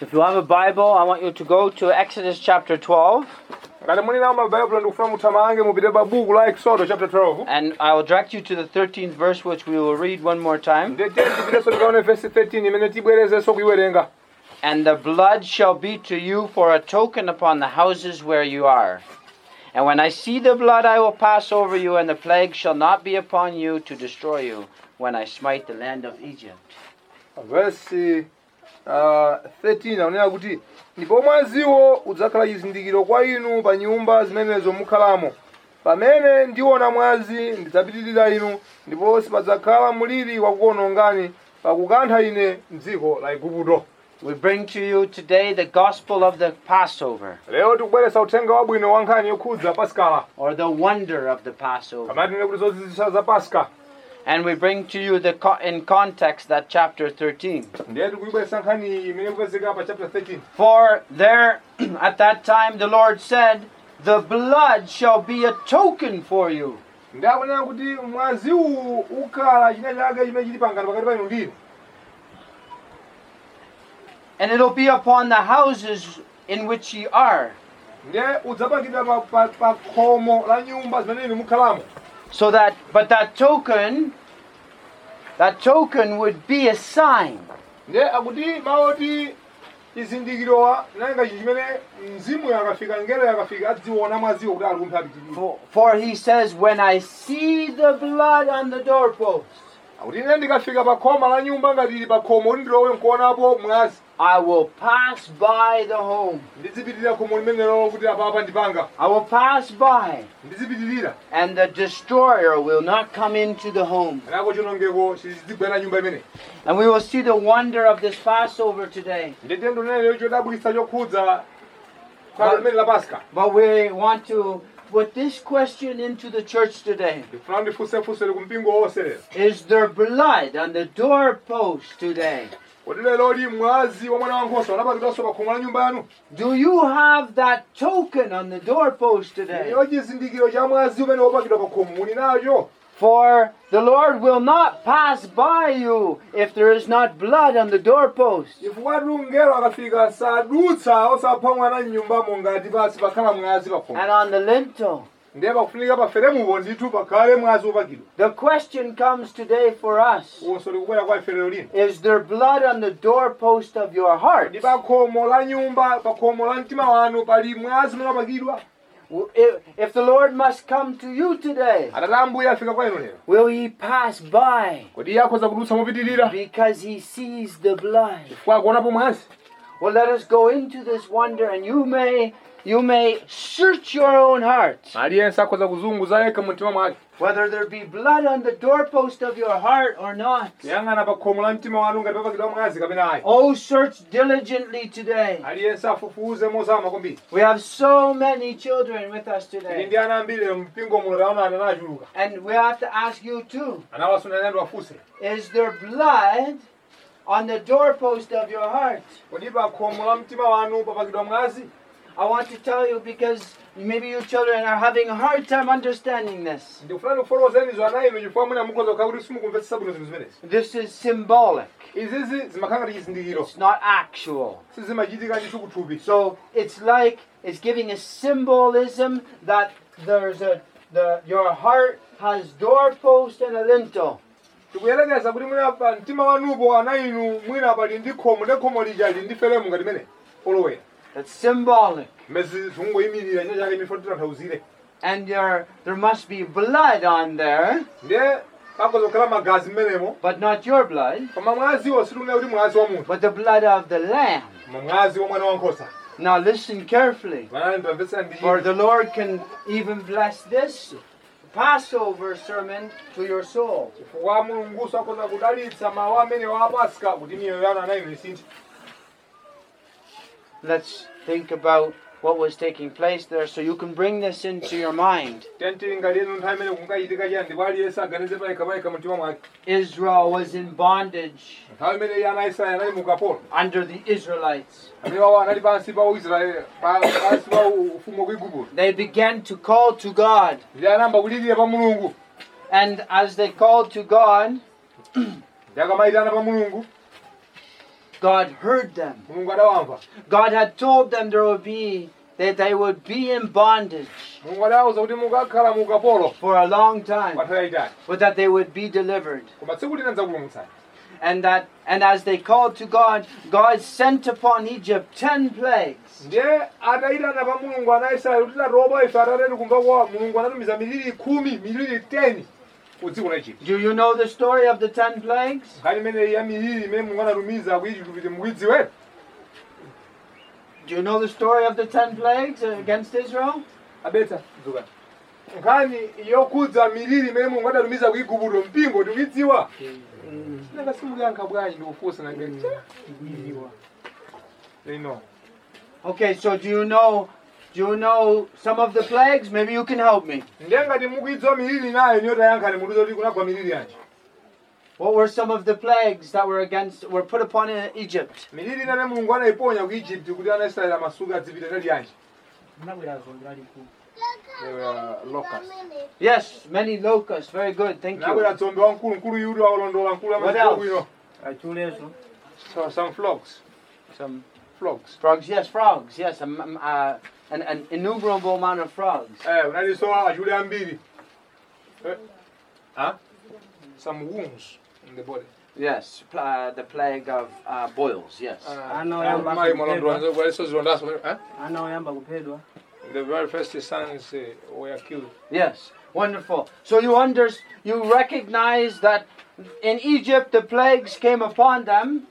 If you have a Bible, I want you to go to Exodus chapter 12. ngati muli nawo mabaibulo ndikufuna muthamange mupite pa buku la Exodus chapter 12. And I will direct you to the 13th verse, which we will read one more time. Ndiyeni tipiteso tikaone verse 13 imene tibwerezenso kuiwerenga. And the blood shall be to you for a token upon the houses where you are. And when I see the blood, I will pass over you, and the plague shall not be upon you to destroy you when I smite the land of Egypt. Verse 13 akunena kuti ndipo mwaziwo udzakhala chizindikiro kwa inu pa nyumba zimenezo mukhalamo. Pamene ndiona mwazi ndidzapitirira inu, ndipo sipadzakhala mliri wakukuonongani pakukantha ine m'dziko la Igupto. We bring to you today the gospel of the Passover, Lero tikubweretsa uthenga wabwino wa nkhani yokhudza Paskala. or the wonder of the Passover. Kamati kuti zozizwitsa za Paska. And we bring to you in context that chapter 13. Ndiye tikubweretsa nkhani imene kupezeka pa chapter 13. For there, at that time, the Lord said, the blood shall be a token for you. Ndiye akunena kuti mwazi uwu ukhala china chake chimene chili pangano pakati pa inu ndi ine. And it'll be upon the houses in which ye are. Ndiye udzapangidwa pa khomo la nyumba zimene inu mukhalamo. So that, but that token would be a sign. Ndiye akuti maoti chizindikirowa nanga chimene mzimu yakafika ngelo yakafika adziona mwaziwo kuti ali kumphatikira. For he says, when I see the blood on the doorpost, Akuti ine ndikafika pa khoma la nyumba ngati ili pa khomo ndilowe nkuonapo mwazi. I will pass by the home. Ndizipitirira khomo limenelo kuti apapa ndipanga. I will pass by, Ndizipitirira. and the destroyer will not come into the home. Nako chonongeko chizigwera nyumba imene. And we will see the wonder of this Passover today. Ndite ndonene chodabwitsa chokhudza kwa limene la Paska. But we want to put this question into the church today. Ndifuna ndifunse kumpingo wonse lero. Is there blood on the doorpost today? Kodi lero li mwazi wa mwana wankhosa unapakidwanso pa khomo la nyumba yanu? Do you have that token on the doorpost today? Iyo chizindikiro cha mwazi umene wopakidwa pa khomo muli nacho. For the Lord will not pass by you if there is not blood on the doorpost. Chifukwa mngelo akafika sadutsa osapha mwana m'nyumbamo ngati pasi pakhala mwazi pa khomo. And on the lintel. Ndiye pakufunika pa feremupo ndithu pakhale mwazi wopakidwa. The question comes today for us. Wonso likubwera kwa ife lero lino. Is there blood on the doorpost of your heart? Ndi pa khomo la nyumba, pa khomo la mtima wanu pali mwazi umene wapakidwa. If the Lord must come to you today, Atate Ambuye afika kwa inu lero. will he pass by Kodi iye akhoza kudutsa mopitirira? because he sees the blood? Chifukwa akuonapo mwazi. Well, let us go into this wonder, and you may search your own heart, Aliyense akhoza kuzunguza yekha mumtima mwake. whether there be blood on the doorpost of your heart or not. Yang'ana pa khomo la mtima wanu ngati papakidwa mwazi kapena ayi. Oh, search diligently today. Aliyense afufuze mozama kwambiri. We have so many children with us Ili today, ndi ana ambiri mpingo muno taona ana achuluka. and we have to ask you too, Anawasuna nendo afuse. is there blood on the doorpost of your heart? Kodi pa khomo la mtima wanu papakidwa mwazi? I want to tell you because maybe you children are having a hard time understanding this. Ndikufuna kufotokozeni izo ana inu chifukwa mwina mukhoza kukhala kuti simukumvetsa bwino zinthu zimenezi. This is symbolic. Izizi zimakhala ngati chizindikiro. It's not actual. Sizimachitika ndithu kuthupi. So it's like it's giving a symbolism that your heart has doorpost and a lintel. Tikuyelekeza kuti mwina pa mtima wanupo ana inu mwina pali ndi khomo ndi khomo lija lili ndi feremu ngati mene polowera. That's symbolic. Mezi zungoyimirira nya chake mifo titanthauzire. And there must be blood on there, Ndiye pakhoza kukhala magazi mmenemo. but not your blood, Koma mwaziwo situnena kuti mwazi wa munthu. but the blood of the lamb. Koma mwazi wa mwana wankhosa. Now listen carefully, Mwana ndamvetsera ndi for the Lord can even bless this Passover sermon to your soul. chifukwa mulunguso akhoza kudalitsa mawu amene wa Paska kuti miyoyo yanu ana inu isinthe. Let's think about what was taking place there so you can bring this into your mind. Tentilingalienu nthawi imene kunkayitika chiyani ndipo aliyense aganize payekha mumtima mwake. Israel was in bondage Nthawi imene ana Israeli anali mu ukapolo. under the Israelites. Amenewawo anali pansi pa Israeli, pansi pa ufumu wa Igupto. They began to call to God. Ndi anayamba kulirira pa Mulungu. And as they called to God, Ndi akamayitana pa Mulungu. God heard them. mulungu adawamva. God had told them that they would be in bondage Mulungu adawuza kuti mukakhala mu ukapolo for a long time, pa nthawi yayitali, but that they would be delivered. koma tsiku lina ndidzakupulumutsani. And as they called to God, God sent upon Egypt 10 plagues. Ndiye atayitana pa mulungu ana Israeli kuti tatopa ife atateti kumva kwa mulungu anatumiza miliri 10, miliri 10 ku dziko la Egypt. Do you know the story of the 10 plagues? Nkhani imeneyi ya miliri imene mulungu anatumiza ku Egypt kuti mukuidziwe. Do you know the story of the 10 plagues against Israel? Abeta dzuka. Nkhani yokhudza miliri imene mulungu anatumiza ku Igupto mpingo tikuidziwa. Nanga simukuyankha bwanji ndikufunsa nangati. They know. Okay, so do you know some of the plagues? Maybe you can help me. Ndiye ngati mukuidziwa miliri nayo niyo tayankhani mukuti kuti kunagwa miliri yanji. What were some of the plagues that were put upon Egypt? Miliri imene mulungu anayiponya ku Egypt kuti ana Israeli amasuka adzipita tali yanji. They were locusts. Yes, many locusts. Very good. Thank you. Nabwera dzombe wamkulu yudi walondola mkulu What amaziko else? bwino. So some frogs. Some Frogs. frogs. Yes, frogs. Yes, an innumerable amount of frogs. Unaliso achule ambiri. Some wounds in the body. Yes, the plague of boils. Yes. The very first sons were killed. Yes. Wonderful. So you recognize that in Egypt the plagues came upon them,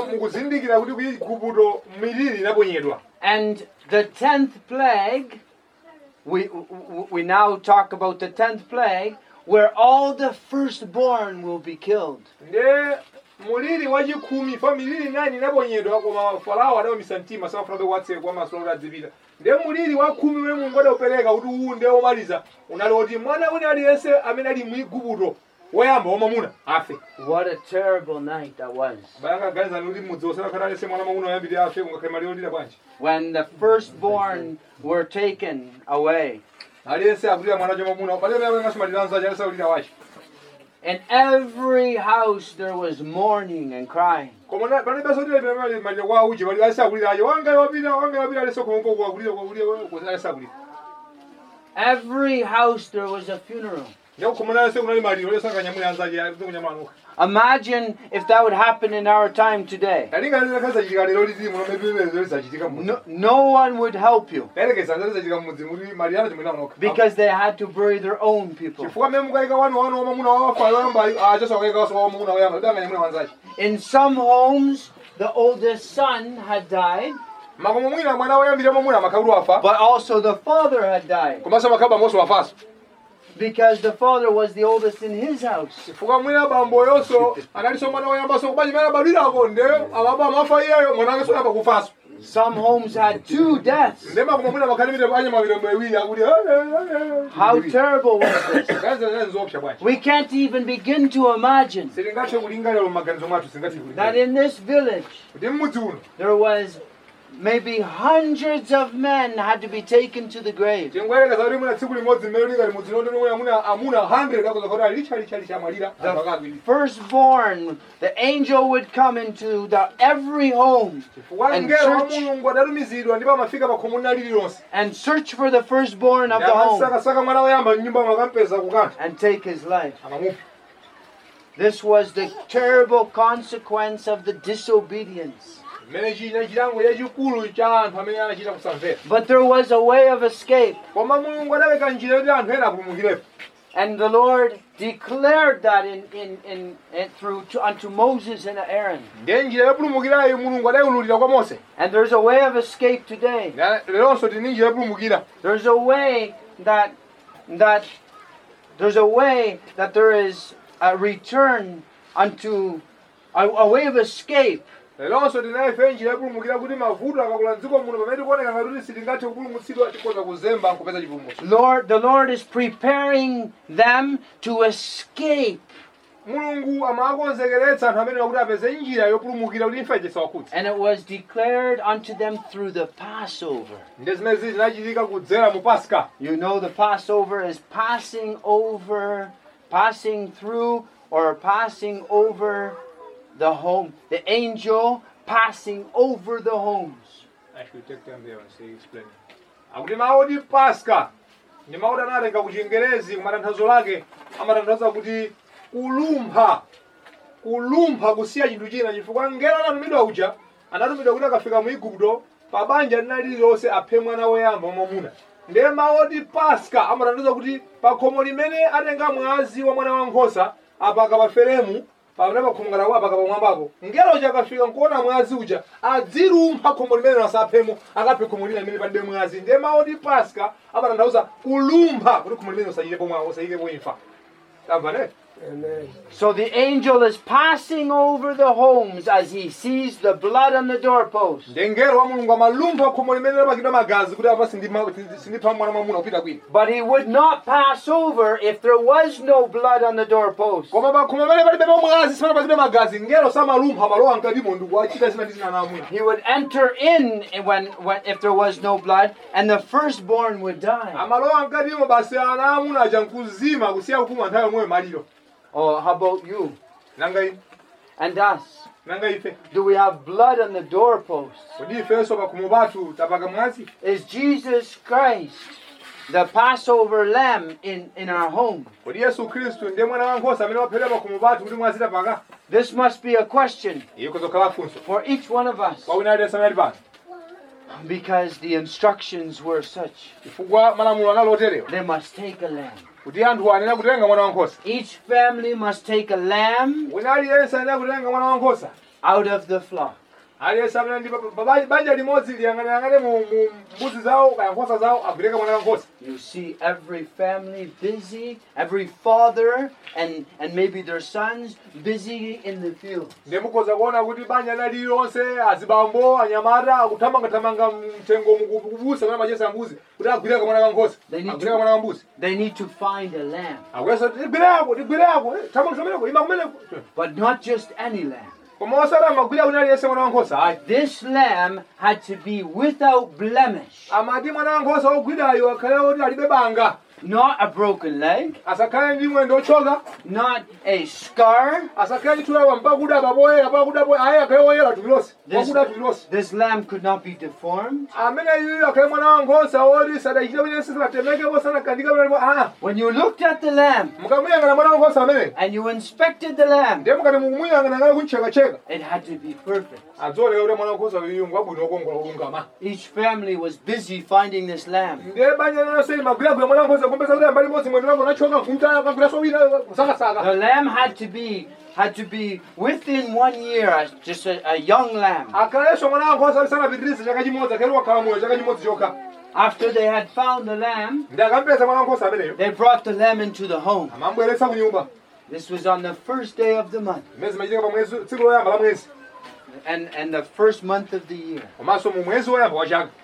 and the 10th plague, we now talk about the 10th plague, where all the firstborn will be killed. Muliri wachikhumi family 9 inaponyedwa koma Farao adawamisa mtima safuna watse kwa masola adzipita. Ndiye muliri wa 10 wemwe Mulungu adaupereka kuti uwu ndiye omaliza unali kuti mwana wina aliyense amene ali mu Igupto woyamba wamamuna afe. What a terrible night that was. Bayanga ganza kuti mudzi osakhala aliyense mwana wamamuna oyambira afe kungakhale lero bwanji. When the firstborn were taken away. Aliyense akulira mwana wamamuna pale pale ngasimalira aliyense akulira wachi. In every house there was mourning and crying. Every house there was a funeral. Imagine if that would happen in our time today. No one would help you. Because they had to bury their own people. In some homes, the oldest son had died, but also the father had died. Because the father was the oldest in his house. Some homes had 2 deaths. How terrible was this? We can't even begin to imagine that in this village there was maybe hundreds of men had to be taken to the grave. The firstborn, the angel would come into every home and search for the firstborn of the home and take his life. This was the terrible consequence of the disobedience. But there was a way of escape. And the Lord declared that unto Moses and Aaron. And there's a way of escape today. There's a way that there is a return unto a way of escape. The Lord is preparing them to escape. And it was declared unto them through the Passover. You know, the Passover is passing through, or passing over the home. The angel passing over the homes. I should take time there and say explain. Akuti mawu Pascha ndi mawu anatenga ku Chingerezi kumatanthauzo lake amatanthauza kuti kulumpha kusiya chinthu china chifukwa ngelo anatumidwa uja anatumidwa kuti akafika mu Igupto pa banja lililonse aphe mwana woyamba mwamuna. Ndiye mawu Pascha amatanthauza kuti pa khomo limene atenga mwazi wa mwana wankhosa apaka pa feremu pamene pakhomera kwa apaka pamwambapo ngelo chakafika nkuona mwazi uja adzilumpha khomo limene asaphemo akaphe khomo lina limene palibe mwazi. Ndiye mawu Pascha amatanthauza kulumpha kuti khomo limene usayikepo imfa. Tamvane? Amen. So the angel is passing over the homes as he sees the blood on the doorpost. Ndengero wa Mulungu amalumpha khomo limene lapakidwa magazi kuti apa sindipha mwana mwamuna kupita kwina. But he would not pass over if there was no blood on the doorpost. Koma pa khomo limene palibe mwazi simene palibe magazi ngelo samalumpha malowa mkatimo ndikuwa achita zina ndi zina na amuna. He would enter in when if there was no blood, and the firstborn would die. Amalowa mkatimo basi ana amuna aja nkuzima kusiya kupuma nthawi yomwe maliro. Oh, how about you Nanga and us? ife. Do we have blood on the doorposts? Kodi ifenso pa khomo pathu tapaka mwazi? Is Jesus Christ the Passover lamb in our home? Kodi Yesu Khristu ndiye mwana wankhosa amene waphedwa pa khomo pathu kuti mwazi tapaka? This must be a question Iyo kuzokhala funso. for each one of us, Kwa wina aliyense amene ali pano. because the instructions were such. Chifukwa malamulo analoterewa. They must take a lamb. Kuti anthu anena kutenga mwana wankhosa. Each family must take a lamb Wina aliyense anena kutenga mwana wankhosa. out of the flock. Aliyense amene ndi banja limodzi liyang'anayang'ane mu mbuzi zawo kaya nkhosa zawo akutenga mwana wankhosa. You see every family busy, every father and maybe their sons busy in the field. Ndiye mukhoza kuona kuti banja lililonse azibambo anyamata akuthamangathamanga mtengo mukubusa kana machesa mbuzi kuti agwireka mwana wankhosa. Agwireka mwana wambuzi. They need to find a lamb. Akwesa tigwireko thamangathamaneko ima kumeneko. But not just any lamb. Koma osati amagwira kuti aliyense mwana wankhosa ayi. This lamb had to be without blemish. Amati mwana wankhosa ogwirayo akhale kuti alibe banga. Not a broken leg, Asakhale ndi mwendo ochoka. not a scar. Asakhale chitulawa mpakuda papoyera ayi akhale woyera tulilonse. Pakuda tulilonse. This lamb could not be deformed. Amene iye akhale mwana wankhosa oti sadachita bwino sanatemeke sanakandika bwino. When you looked at the lamb Mukamuyang'ana mwana wankhosa amene. and you inspected the lamb, Ndiye mukati mukumuyang'ana ngale kunchekacheka. it had to be perfect. Adzoleka kuti mwana wankhosa uyu ngwabwino okongola olungama. Each family was busy finding this lamb. Ndiye banja lonse magwiragwira mwana wankhosa kumpeza kuti ambali modzi mwendo wako nachoka kumtaya kagwiraso wina kusakasaka. The lamb had to be within 1 year, just a young lamb. Akhaleso mwana wankhosa alisanapitirisa chaka chimodzi akhale wakhala moyo chaka chimodzi chokha. After they had found the lamb, Ndiye akampeza mwana wankhosa ameneyo. they brought the lamb into the home. Amambweretsa ku nyumba. This was on the first day of the month Mwezi machitika pa mwezi tsiku loyamba la mwezi. and the first month of the year. Komanso mu mwezi woyamba wa chaka.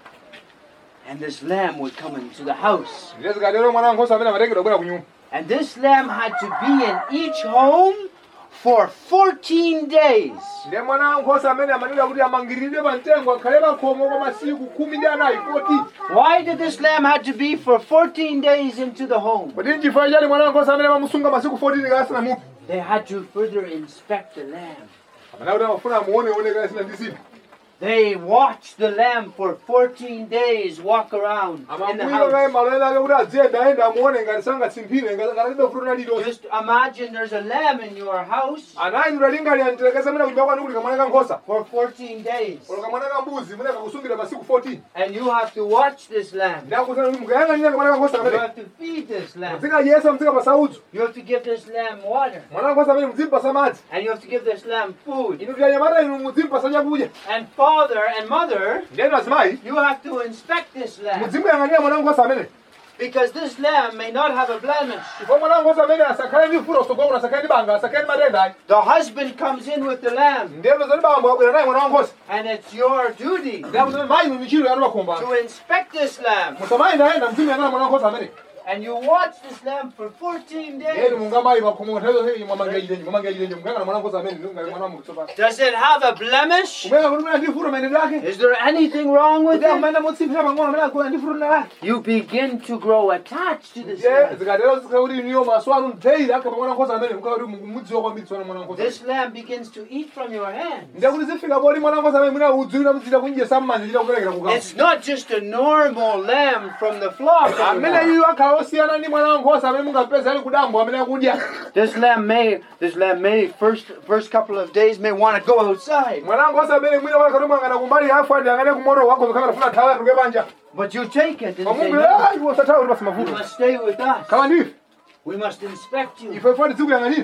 And this lamb would come into the house. Ndiye zikatero mwana wankhosa amene amatengedwa kubwera ku nyumba. And this lamb had to be in each home for 14 days. Ndiye mwana wankhosa amene amanena kuti amangiridwe pa mtengo akhale pa khomo kwa masiku 14. Why did this lamb have to be for 14 days into the home? Kodi n'chifukwa chani mwana wankhosa amene amamusunga masiku 14 kasana mupi? They had to further inspect the lamb. Amene kuti amafuna amuone kasina ndi zina. They watched the lamb for 14 days walk around in the Amagwira kaye house. malonda ake kuti adziyenda amuone ngati sangatsimphire ngati alibe fruta lililonse. Just imagine there's a lamb in your house Anayindula lingali antelekeza amene kunyumba kwanu kuti kamwana kankhosa. for 14 days. Olo kamwana kambuzi mune kakusungira masiku 14. And you have to watch this lamb. Ndakuzana kuti mukayang'anira kamwana kankhosa You amene. have to feed this lamb. Muzikayesa muzikapasa udzu. You have to give this lamb water. Mwana wankhosa amene muzimupasa madzi. And you have to give this lamb food. Inu kuti anyamata inu muzimupasa chakudya. And father and mother, Ndiyenu azimayi you have to inspect this lamb. muzimuyang'anira mwana wankhosa amene. Because this lamb may not have a blemish. Chifukwa mwana wankhosa amene asakhale ndi fulo usogolo asakhale ndi banga asakhale ndi matenda ayi. The husband comes in with the lamb. Ndiyenu zoti bambo abwera naye mwana wankhosa. And it's your duty Ndiyenu zoti mayi inu michiro yanu pakhomba. to inspect this lamb. Musamayenda muzimuyang'ana mwana wankhosa amene. and you watch this lamb for 14 Yeye days. mungamayi makomo ntezo he mwamangejile mukanga mwana nkhosa amene ngale mwana mutsopano. Does it have a blemish? Umeka kuti mwana ndifuro mene lake. Is there anything wrong with Kuti it? amene mutsipira pang'ono mene akula ndifuro lake. You begin to grow attached to this Je lamb. zikatero zikakuti niyo maswanu mteyi akapa mwana nkhosa amene mukati mudziwa kwambiri tsona mwana nkhosa. This lamb begins to eat from your hand. Ndiye kuti zifika poti mwana nkhosa amene mwina udziwira mudzira kunje samanje chita kuperekera kukapo. It's not just a normal lamb from the flock. Amene anymore. iyo akhala osiyana ndi mwana nkhosa amene mungapeza ali kudambo amene akudya. This lamb may first couple of days may want to go outside. Mwana nkhosa amene mwina wakati mwangana kumbali afu andi angane kumoto wako zokhala funa thawa tuke panja. But you take it and say, Pamungu no, iwo sathawa kuti you pasimavuto. must stay with us. Kama ndife We must inspect you. ife fani tikuyang'anira.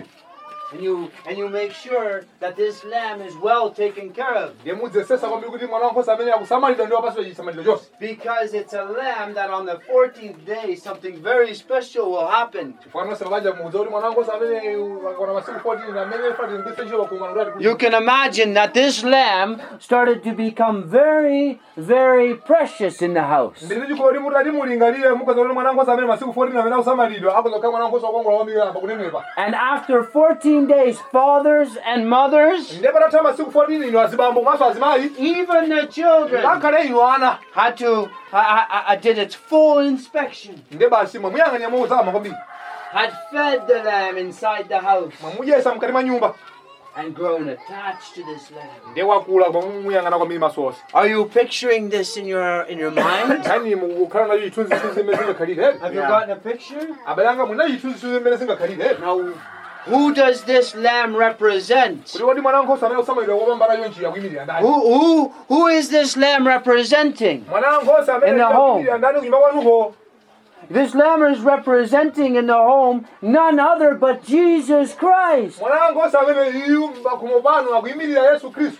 And you make sure that this lamb is well taken care of. Ndiye mudzesesa kwambiri kuti mwana nkhosa amene akusamalira ndiwo apaswa chisamaliro chonse. Because it's a lamb that on the 14th day something very special will happen. Chifukwa nonse mabanja muudza kuti mwana nkhosa amene akona masiku 14 amene fati ndise ntchito pakumana kuti You can imagine that this lamb started to become very, very precious in the house. ndiri chikoti mutati mulingalire mukaza kuti mwana nkhosa amene masiku 14 amene akusamalidwa akuzokhala mwana nkhosa wakongola kwambiri apa kunenepa. And after 14 days, fathers and mothers, Ndiye patatha masiku 14 ino azibambo maso azimayi even the children, ngakhale ino ana. had to did its full inspection. Ndiye basi mwamuyang'ania muuzama kwambiri. Had fed the lamb inside the house Mwamudyesa mkati mwa nyumba. and grown attached to this lamb. Ndiye wakula mwamuyang'ana kwambiri maso onse. Are you picturing this in your mind? Kani mukhala nayo chithunzi imene zingakhalire. Have you gotten a picture? Abalanga muna chithunzi imene zingakhalire. Now, who does this lamb represent? Kuti wodi mwana nkhosa amene akusamalidwa kopambana yonchi yakuyimirira ndani. Who is this lamb representing? Mwana nkhosa amene In the home. akuyimirira ndani kunyumba kwanuko. This lamb is representing in the home none other but Jesus Christ. Mwana nkhosa amene iyu pakhomo panu akuyimirira Yesu Khristu.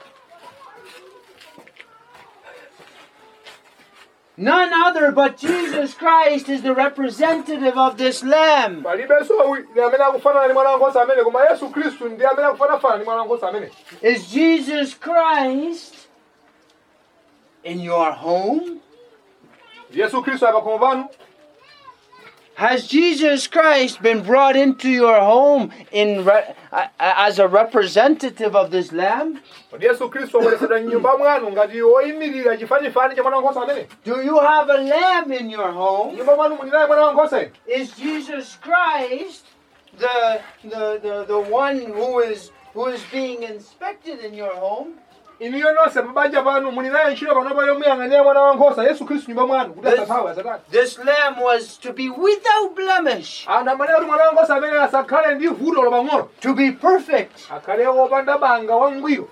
None other but Jesus Christ is the representative of this lamb. Palibenso amene akufanana ndi mwana nkhosa amene koma Yesu Khristu ndiye amene akufanafana ndi mwana nkhosa amene. Is Jesus Christ in your home? Yesu Khristu pakhomo panu. Has Jesus Christ been brought into your home as a representative of this lamb? Kodi Yesu Khristu wabweresedwa m'nyumba mwanu ngati woyimirira chifanifani cha mwana nkhosa amene. Do you have a lamb in your home? Nyumba mwanu muli naye mwana nkhosa. Is Jesus Christ the one who is being inspected in your home? Iniyo nonse pabanja panu muli naye ntchito panopa yomuyang'anira mwana wankhosa Yesu Khristu nyumba mwanu kuti asathawe asatani. This lamb was to be without blemish, Anthu amanena kuti mwana wankhosa amene asakhale ndi vuto lapang'ono. to be perfect. Akhale wopanda banga wangwiro.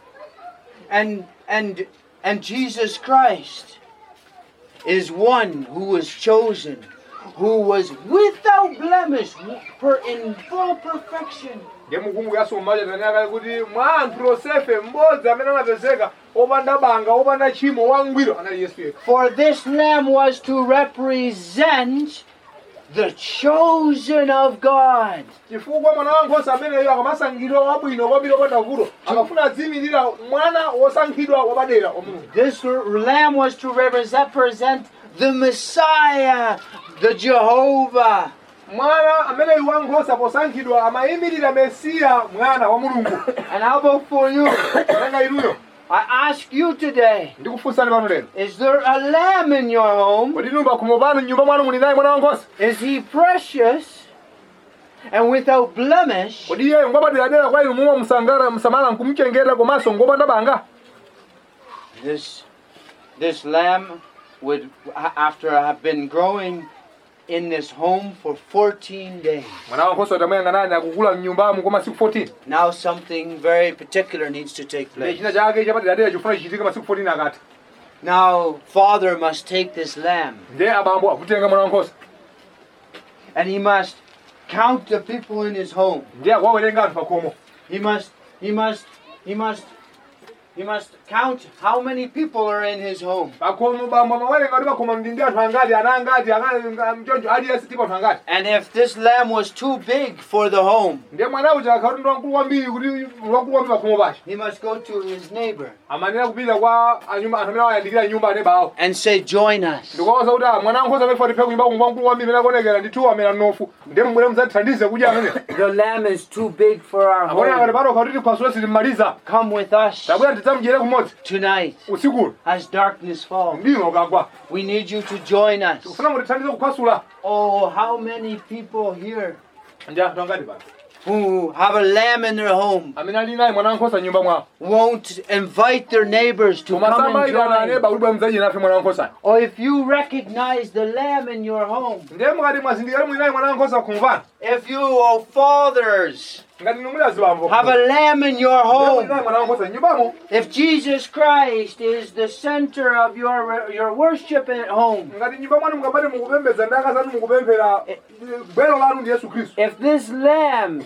And Jesus Christ is one who was chosen, who was without blemish, in full perfection. Ndiye mukumbu yaso mmaja tanaka kuti mwa anthu Yosefe mmodzi amene anapezeka opanda banga opanda tchimo wangwiro anali Yesu yekha. For this lamb was to represent the chosen of God. Chifukwa mwana wankhosa ameneyo akamasankhidwa wabwino kwambiri opanda vuto amafuna adziyimirira mwana wosankhidwa wapadera wa Mulungu. This lamb was to represent the Messiah, the Jehovah. Mwana ameneyo wankhosa posankhidwa amayimirira Mesiya mwana wa Mulungu. And how about for you? Nanga inuyo I ask you today, ndikufunsani pano lero. is there a lamb in your home? Kodi numba khomo panu nyumba mwanu muli naye mwana wankhosa? Is he precious and without blemish? Kodi iye ngwapaderadera kwa inu mumwe msamala nkumuchengeta komanso ngopanda banga? This lamb would, after have been growing in this home for 14 days. Mwana wankhosa utamuyang'anani akukula mnyumbamo kwa masiku 14. Now something very particular needs to take place. China chake chapaderadera chifuna chichitika masiku 14 akati. Now, father must take this lamb Ndiye abambo akutenga mwana wankhosa. and he must count the people in his home. Ndiye akwawerenga anthu pakhomo. He must He must count how many people are in his home. Bakhomo bamba mawerenga kuti bakhomo ndi anthu angati, ana angati, mchonjo aliyense tipo anthu angati. And if this lamb was too big for the home, Ndiye mwana uja akhauti ndi wamkulu kwambiri kuti wamkulu kwambiri bakhomo pacha. he must go to his neighbor Amanena kupita kwa anthu amene ayandikira nyumba ane bawo. and say, join us. Ndikuwuza kuti mwana wankhosa amene fati phe kunyumba wamkulu kwambiri amene akuonekera ndithu amene anofu. Ndiye mubwere mudzatithandize kudya amene. The lamb is too big for our Akuoneka ngati home. pano khauti tikhwasule sitimaliza. Come with us Tabwera tidzamudyere kumodzi. tonight Usiku as darkness falls. mdima ukagwa. We need you to join us. Tikufuna mutithandize kukhwasula. Oh, how many people here Ndi anthu angati pano. who have a lamb in their home Amene ali naye mwana wankhosa nyumba mwawo. won't invite their neighbors to Koma come and samayikana ane join. bakubwa mudzadyere nafe mwana wankhosa. Or if you recognize the lamb in your home, Ndiye mukati mwazindikira muli naye mwana wankhosa kumvana. if you, oh fathers, Ngati muli azibambo. have a lamb in your Ndiye muli home, naye mwana wankhosa nyumbamo. if Jesus Christ is the center of your worship at home, Ngati nyumba mwanu mukabate mukupembedza ndi akazanu mukupemphera bwero lanu ndi Yesu Khristu. if this lamb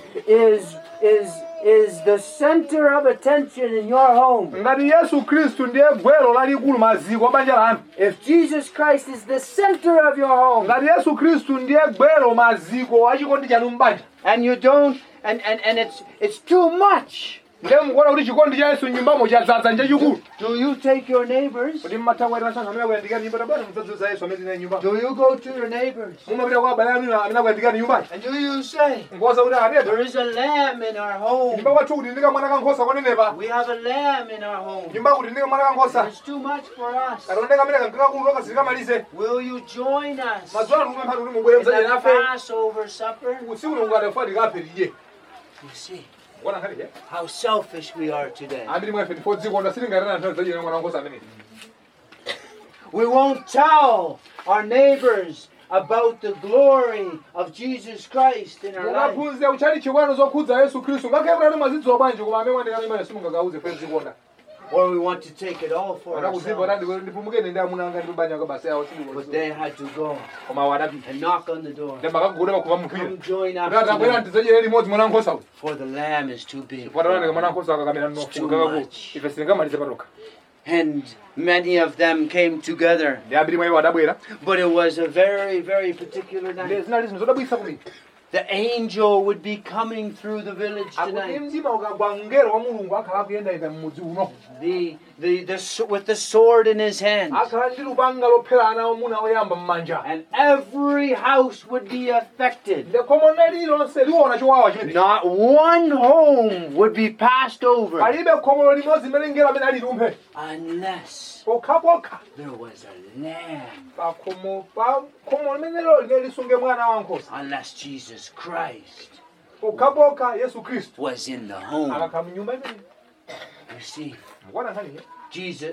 is the center of attention in your home, Ngati Yesu Khristu ndiye bwero lalikulu maziko a banja lanu. if Jesus Christ is the center of your home, Ngati Yesu Khristu ndiye bwero maziko a chikondi chanu m'banja. and you don't, and it's too much, Ndiye mukuona kuti chikondi cha Yesu nyumbamo chadzadza chachikulu. do you take your neighbors? Kuti mmathakwera nsanga amene akuyandikira nyumba tabwana mudzadzoza Yesu amene zinayi nyumba. Do you go to your neighbors? Mumapita kwa abale anu amene akuyandikira nyumba. And do you say, Ngoza kuti aneba. there is a lamb in our home? Nyumba kwathu kuti ndika mwana kankhosa kwanenepa. We have a lamb in our home. Nyumba kuti ndika mwana kankhosa. It's too much for us. Katoneka amene kankakulu lokasirika malize. Will you join us Mazuwa lume kuti mubwere in mzaje the nafe. Passover supper? Usiku ukatafadi kaperiye. You see Kuona ngati je? how selfish we are today. Ambiri mwa 24 dziko ndasilingarana nthawi zaje mwana kankhosa amene. We won't tell our neighbors about the glory of Jesus Christ in our life. Mukaphunzira uchali chikwano zokhudza Yesu Khristu. Ngakhale kuti mazidziwa bwanji koma amene mwandika imene simungakauze fe zikonda. Or we want to take it all for Wakakuzipa ourselves. kuti ndipumukene ndi amuna anga ndi banja kabasa yawo But sili. they had to go Koma wadapita. and knock on the door. Ndemba kakugoda bakuva mupira. Come join us Ndata bwera tonight, ndizaje limodzi mwana kankhosa uyu. for the lamb is too big. Patawana mwana kankhosa akakamera It's nofu too kakaku. much. Ife silingamalize patoka. And many of them came together. Ndi ambiri mwa iwo adabwera. But it was a very, very particular Ndi night. zinali zinthu zodabwitsa kumene. The angel would be coming through the village Akuti tonight. mtima ukagwa mngelo wa Mulungu akhala kuyenda mudzi uno. With the sword in his hand. Akhala ndi lupanga lophera ana omuna oyamba m'manja. And every house would be affected. Ndi khomo lililonse liwona chiwawa chimene. Not one home would be passed over Palibe khomo limodzi limene ngelo amene alilumphe. unless Pokhapokha. there was a lamb, Pa khomo limenelo lisunge mwana wankhosa. unless Jesus Christ Pokhapokha Yesu Khristu. was in the home. Akakhala mnyumba imene. You see, Mukuona nkhani iyi? Jesus,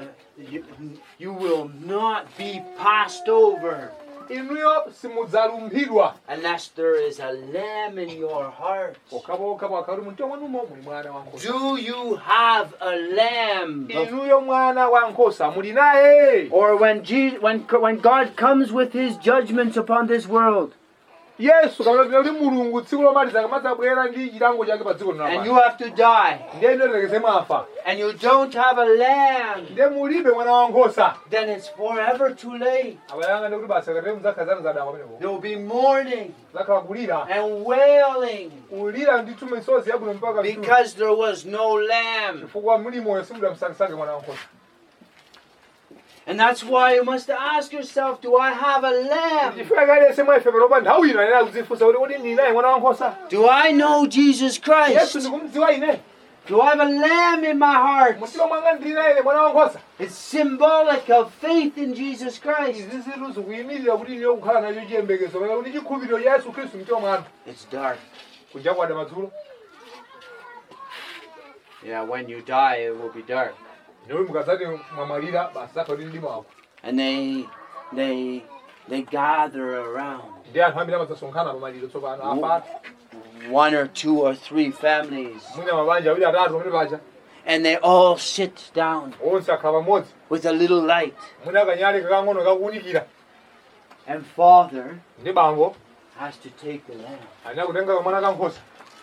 you will not be passed over Inuyo simudzalumbidwa. unless there is a lamb in your heart. Pokhapokha pakhala kuti mtima mwanumo muli mwana wankhosa. Do you have a lamb? Inuyo mwana wankhosa muli naye. Or when God comes with his judgments upon this world, Yesu kamene kuti Mulungu tsiku lomaliza kamadzabwera ndi chilango chake pa dziko and lino. you have to die, Ndiye inotekeze mwafa. and you don't have a lamb, Ndiye mulibe mwana wankhosa. then it's forever too late. Abayanga ndi kuti basa katemu muzakhazana zadama pamenepo. There will be mourning Zakhala kulira. and wailing Ulira ndi misozi yabwino mpaka because there was no lamb. chifukwa muli moyo simudamusangisange mwana wankhosa. And that's why you must ask yourself, do I have a lamb? Chifukwa kale semwe ife panopa nthawi ino anena kudzifunsa kuti ndili naye mwana wankhosa. Do I know Jesus Yesu Christ? ndikumudziwa ine. Do I have a lamb in my heart? Mtima mwanga ndili naye mwana wankhosa. It's symbolic of faith in Jesus Christ. Izi zinthu zikuyimirira kuti ine kukhala nacho chiyembekezo pamene kuti chikhulupiriro cha Yesu Khristu mtima mwanu. It's dark. Kunja kwada madzulo. Yeah, when you die, it will be dark. Ndiwe mukazati mwamalira basi zakhala kuti mdima wako. And they gather around. Ndi anthu ambiri amadzasonkhana pamaliro tsopano apata. 1 or 2 or 3 families. Mwina mabanja awiri atatu amene paja. And they all sit down Onse akhala pamodzi. with a little light. Mwina kanyale kakang'ono kakuwunikira. And Father Ndi bango has to take the lamb. anakutenga mwana kankhosa.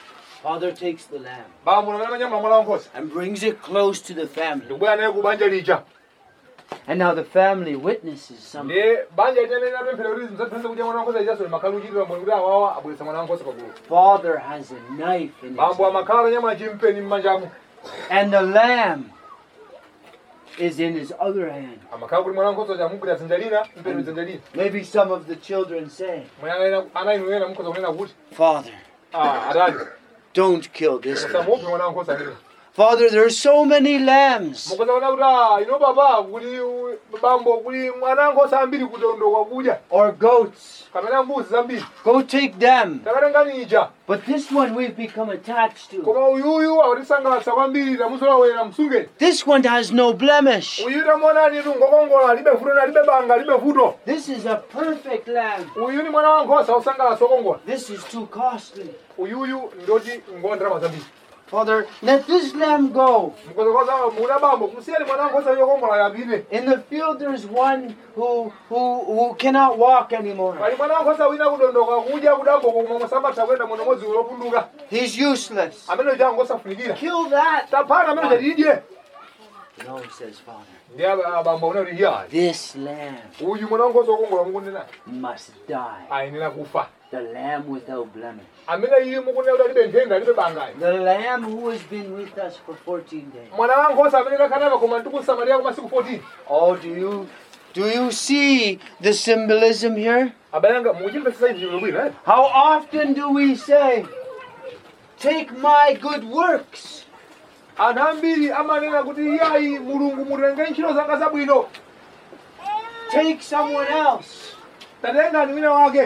Father takes the lamb bambo ananyamula mwana wankhosa and brings it close to the family. ndikubwera naye ku banja lija And now the family witnesses something. ndiye banja itenena pemphero kuti msathanze kudya mwana wankhosa ijaso makhala uchitira mboni kuti awawa abweretsa mwana wankhosa pagulu Father has a knife in his bambo hand. amakhala atanyamula chimpeni m'manjamo And the lamb is in his other hand. amakhala kuti mwana wankhosa chamugwira dzanja lina mpeni dzanja lina Maybe some of the children say, ana inu ena mukhoza kunena kuti Father, atati don't kill this lamb. musamuphe mwana wankhosa amene Father, there are so many lambs. mukhoza kuona kuti ino baba kuti bambo kuti mwana wankhosa ambiri kutondoka kudya Or goats. kapena mbuzi zambiri Go take them. takatengani ija But this one we've become attached to. koma uyuyu akutisangalatsa kwambiri tamusolowera msungeni This one has no blemish. uyu tamuonani tungokongola alibe vuto alibe banga alibe vuto This is a perfect lamb. uyu ni mwana wankhosa osangalatsa okongola This is too costly. uyuyu ndoti ngondalama zambiri Father, let this lamb go. mukhozakoza muna bambo musiyeni mwana wankhosa yokongola yapite In the field there's one who cannot walk anymore. pali mwana wankhosa wina kudondoka kudya kudambo komwe musamatha kuyenda muno modzi lopunduka He's useless. amene changu osafunikira Kill that. taphana amene chatidye No, says Father. ndi abambo una kuti hiya This lamb uyu mwana wankhosa wokongola mukundena must die. ayenera kufa The lamb without blemish. amene iye mukunena kuti alibe nthenda alibe bangayo The lamb who has been with us for 14 days. mwana wankhosa amene kakhanapa koma ndikusamaliya kwa masiku 14 Oh, do you see the symbolism here? abalanga muchimvesesa izi bwino How often do we say, take my good works? anthu ambiri amanena kuti iyayi mulungu mutenge ntchito zanga zabwino Take someone else. tatengani wina wake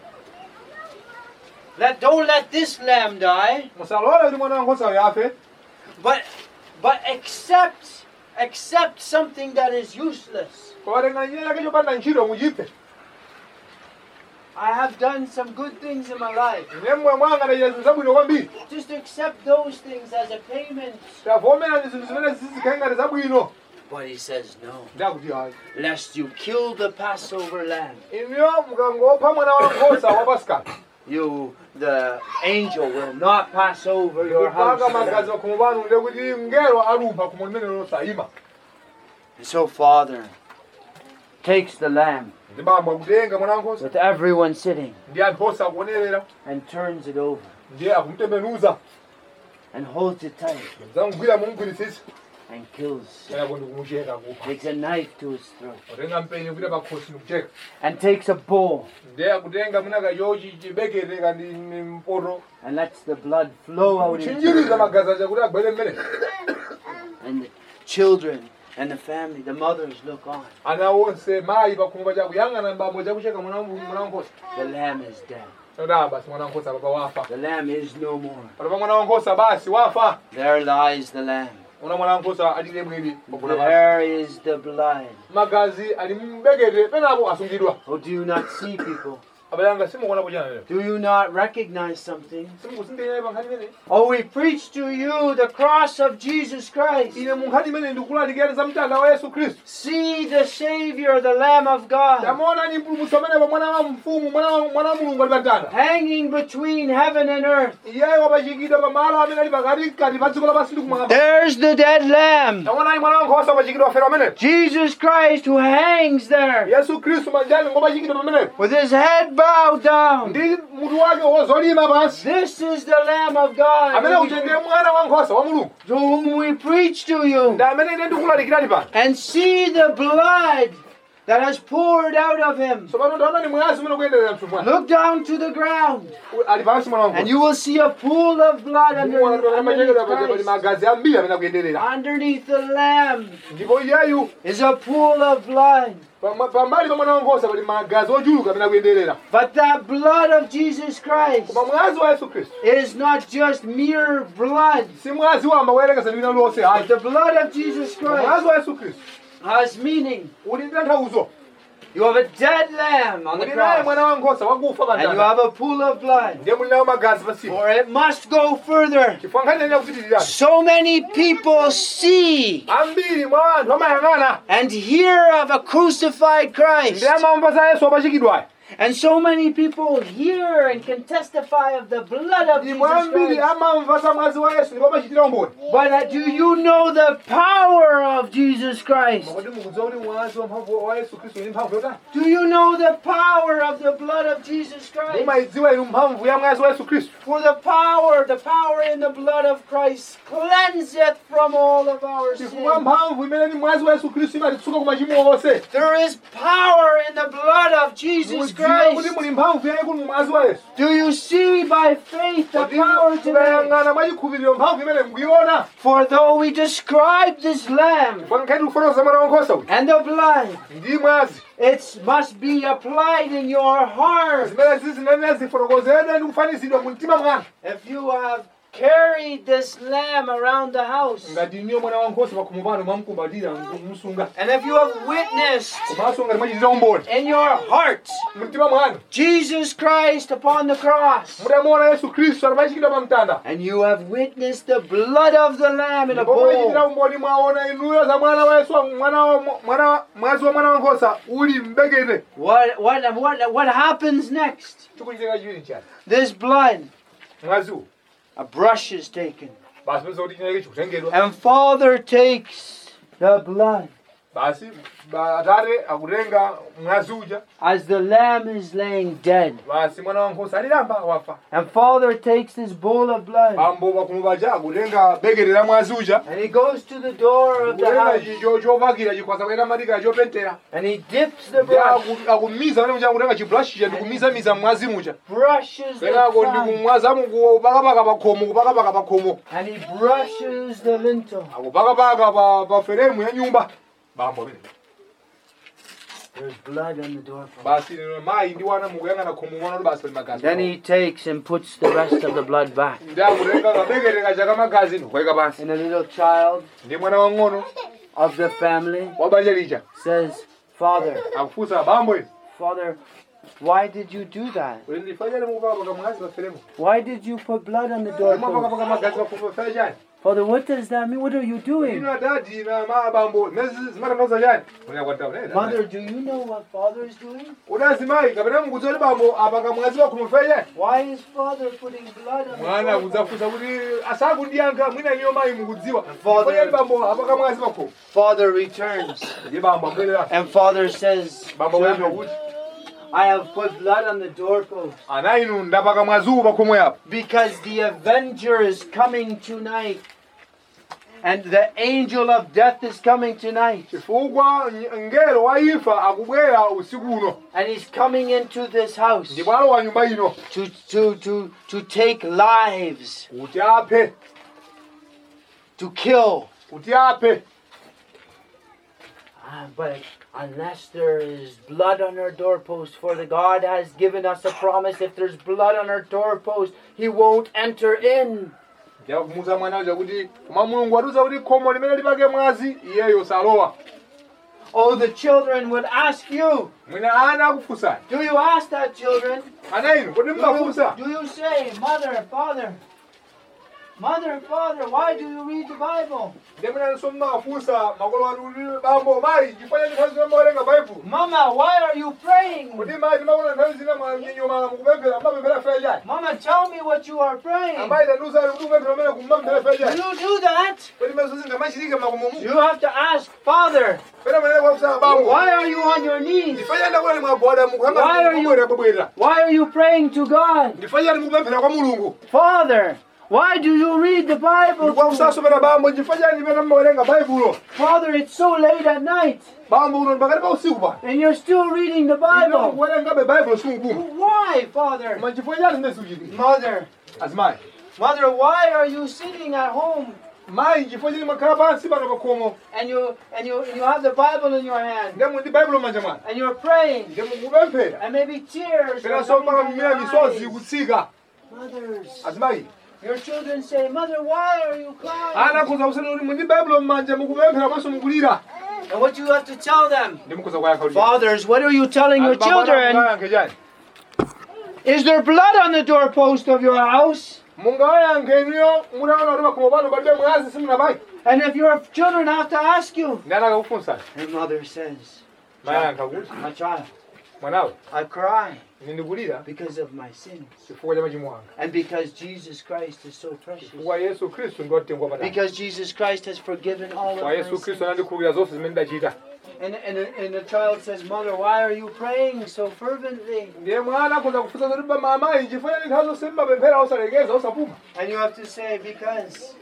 Don't let this lamb die, musalole kuti mwana wankhosayo yafe but accept something that is useless. kowatenga njira yake chopanda ntchito muchiphe I have done some good things in my life. ine mmwe mwanga ndachita zinthu zabwino kwambiri Just accept those things as a payment. tavomera ndi zinthu zimene zizikhala ngati zabwino But he says no. ndakuti hayi Lest you kill the Passover lamb, inuyo mukangopha mwana wankhosa wa paskali the angel will not pass over your kupaka house. magazi pakhomo panu ndi kuti mngelo alupha khomo limene losayima And so Father takes the lamb ndi bambo akutenga mwana wankhosa with everyone sitting ndi anthu onse akuonerera and turns it over ndiye akumutembenuza and holds it tight zamugwira mumugwiritsitsa and kills. kenako ndikumucheka kupha Takes a knife to his throat utenga mpeni kupita pakhosi ndikucheka and takes a bowl ndiye akutenga mwina chochi chibekete kandi mpoto and lets the blood flow out into kuchinjiriza magazi aja kuti agwere mmene and the children and the family, the mothers look on. ana onse mayi pakhomo paja kuyang'ana mbambo chakucheka mwana wankhosa The lamb is dead. tada basi mwana wankhosa papa wafa The lamb is no more. papa mwana wankhosa basi wafa There lies the lamb. una mwana wankhosa alile mwini pagula basi There is the blood. magazi ali mbekete penapo asungidwa Oh, do you not see, people? abayanga simukuona kuchana lero Do you not recognize something? simukusindiye pankhani imene Oh, we preach to you the cross of Jesus Christ. ine munkhani imene ndikulalikira za mtanda wa Yesu Khristu See the Savior, the Lamb of God, tamuona ni mpulumutsi amenepo mwana wa mfumu mwana wa mulungu ali pa mtanda hanging between heaven and earth. iyeyo wapachikidwa pa malo amene ali pakatikati pa dziko lapansi ndi kumwamba There's the dead lamb, tamuona ni mwana wankhosa wapachikidwa fero amenepo Jesus Christ, who hangs there Yesu Khristu manjani ngopachikidwa pamenepo with his head bowed down. ndi mutu wake wozolima pansi This is the Lamb of God, amene uchenge mwana wankhosa wa mulungu to whom we preach to you. ndi amene ine ndikulalikirani pano And see the blood that has poured out of him. tsopano taona ni mwazi umene ukuyenderera msumwana Look down to the ground, ali pansi mwana and wankhosa you will see a pool of blood underneath pali Christ. magazi ambiri amene akuyenderera Underneath the lamb ndipo iyeyu is a pool of blood. pambali pa mwana wankhosa pali magazi ochuluka amene akuyenderera But that blood of Jesus Christ koma mwazi wa Yesu Khristu is not just mere blood. si mwazi wamba kuyerekeza ndi wina lonse But hayi the blood of Jesus mwazi Christ wa Yesu Khristu has meaning. uli ndi tanthauzo You have a dead lamb on the uli naye mwana cross, wankhosa wakufa pa and you mtanda have a pool of blood. ndiye muli nawo magazi pasipo For it must go further. chifukwa nkhani yenera kupitirirapo So many people see ambiri mwa anthu amayang'ana and hear of a crucified ndi Christ, amamva za Yesu wapachikidwayo And so many people hear and can testify of the blood of ndi Jesus mwambiri Christ. amamva za mwazi wa Yesu ndipo amachitira umboni. But do you know the power of Jesus Christ? Kodi mukudziwa kuti mwazi wa mphamvu wa Yesu Khristu ndi mphamvu yotani? Do you know the power of the blood of Jesus Christ? Mumayidziwa inu mphamvu ya mwazi wa Yesu Khristu? For the power in the blood of Christ cleanseth from all of our Chifukwa sins. mphamvu imene ndi mwazi wa Yesu Khristu imatitsuka ku machimo onse. There is power in the blood of Jesus Mukudziwa kuti Christ. muli mphamvu yayikulu mu mwazi wa Yesu. Do you see by faith the Kodi power today? tikayang'ana mwachikhulupiriro mphamvu imene mukuiona? For though we describe this lamb Pankhani kufotokoza mwana wankhosa uyu and the blood, ndi mwazi it must be applied in your heart. zimene zizinenera zifotokozedwe ndi kufanizidwa mu mtima mwanu. If you have carried this lamb around the house, Ngati iniyo mwana wankhosa pakhomo pano mwamukumbatira mumusunga. and if you have witnessed Komanso ngati mwachitira umboni in your heart mu mtima mwanu Jesus Christ upon the cross, mutamuona Yesu Khristu atapachikidwa pa mtanda. and you have witnessed the blood of the lamb in a Ndipo mwachitira bowl, umboni mwaona inuyo za mwana wa Yesu mwazi wa mwana wankhosa uli mbekete. what happens next? Chikuchitika chiwiri chani. This blood, Mwaziwo a brush is taken, basi pesa kuti chineke chikutengedwa. and Father takes the blood Basi Atate akutenga mwazi uja. as the lamb is laying dead, Basi mwana wankhosa alilamba wafa. and Father takes this bowl of blood, Ambo pakumubaja akutenga bekete la mwazi uja. and he goes to the door of the Kutenga house, chovakira chikwasa kuenda madika chopentera. and he dips the brush, Akumiza pamene mucha kutenga chibrush cha ndikumiza mwazi muja. brushes the Kenako side, ndikumwaza kupakapaka pakhomo kupakapaka pakhomo. and he brushes the lintel. Akupakapaka pa feremu ya nyumba. Bambo bene. There's blood on the doorpost. Basi mai ndi wana mukuyang'ana khomo mwana kuti basi pali magazi. Then he takes and puts the rest of the blood back. Ndakutenga kabekete kachaka magazi ndikuweka pansi. And a little child Ndi mwana wang'ono of the family wa banja lija. says, Father, Akufunsa bambo ine. Father, why did you do that? Kuti ndifanyane mukupakapaka mwazi pa feremu. Why did you put blood on the doorpost? Mukapakapaka magazi pa khomo fanya chani. Father, what does that mean? What are you doing? Ino adadi na mabambo mezi zimatanthauza chani. Unakwenda unene. Mother, do you know what Father is doing? Unazimayi kapena mukudziwa kuti bambo apaka mwazi pa khomo fanya chani. Why is Father putting blood on the Mwana doorpost? kudzafunsa kuti asakundiyankha mwina niyo mayi mukudziwa. Father- Fanya bambo apaka mwazi pa khomo. Father returns, Ndi bambo abwerera. and Father says, Bambo wewe "Children, kuti I have put blood on the doorpost ana inu ndapaka mwaziwu pa khomo yapo. because the avenger is coming tonight. And the angel of death is coming tonight. Chifukwa ngelo wa imfa akubwera usiku uno. And he's coming into this house Ndipo alowa nyumba ino to take lives, kuti aphe, to kill. kuti aphe. But unless there is blood on our doorpost, for the God has given us a promise, if there's blood on our doorpost, he won't enter in. Ndakumuza mwana uja kuti koma Mulungu atiuza kuti khomo limene lipake mwazi iyeyo salowa. Oh, the children would ask you. Mwina ana akufunsani. Do you ask that, children? Ana inu kodi mmafunsa? Do you say, Mother, Father, why do you read the Bible? Ndemuna nso mmafunsa makolo anu kuti bambo mayi chifanya chikhazi mmawerenga Baibulo. Mama, why are you praying? Kuti mayi timaona nthawi zina mwanyenyoma mukupemphera mmapemphera fera chani. Mama, tell me what you are praying. Amayi tandiuza kuti mukupemphera umene kummapemphera fera Do chani. you do that? Kodi meso zingamachitike makomomu. You have to ask, Father, Pera mwana kwafusa bambo. why are you on your knees? Ndifanya ndakula mwagwada mukuhamba Why are you- mukubwera kubwera. Why are you praying to God? Ndifanya mukupemphera kwa Mulungu. Father, why do you read the Bible? Ndikwafusaso pera bambo ndifanya ndimene mmawerenga Baibulo. Father, it's so late at night, Bambo uno ndipakati pa usiku pa. and you're still reading the Bible. Kuwerenga Baibulo simukumu. Why, Father? Koma chifanya zimene siuchitike. Mother, Azimayi. Mother, why are you sitting at home Mayi chifanya ndimakhala pansi pano pa khomo. and you have the Bible in your hand Ndemu ndi Baibulo m'manja mwanu. and you're praying Ndemu mukupemphera. and maybe tears Pera are so coming mpaka from mmira your misozi eyes? kutsika. Mothers, Azimayi. your children say, Mother, why are you Ana crying? kuza kusana kuti mundi Baibulo m'manja mukupemphera maso mukulira. And what you have to tell them, Ndimukuza kwayankha kuti. fathers, what are you telling your children? Mungayankhe chani? Is there blood on the doorpost of your house? Mungayankhe inuyo munaona kuti pakhomo pano palibe mwazi simunapayi. And if your children have to ask you, Ndani akakufunsani. and mother says, Mayankha kuti. my child, mwanawe I cry nindikulira because of my sins. chifukwa cha machimo anga And because Jesus Christ is so precious. chifukwa Yesu Kristu ndi watengwa patali Because Jesus Christ has forgiven all of kwa my Yesu sins. Kristu anandikhululukira zonse zimene ndachita. And the child says, Mother, why are you praying so fervently? Ndiye mwana akhoza kufunsa kuti baba amayi chifukwa chani nthawi zonse mmapemphera osalekeza osapuma. And you have to say, because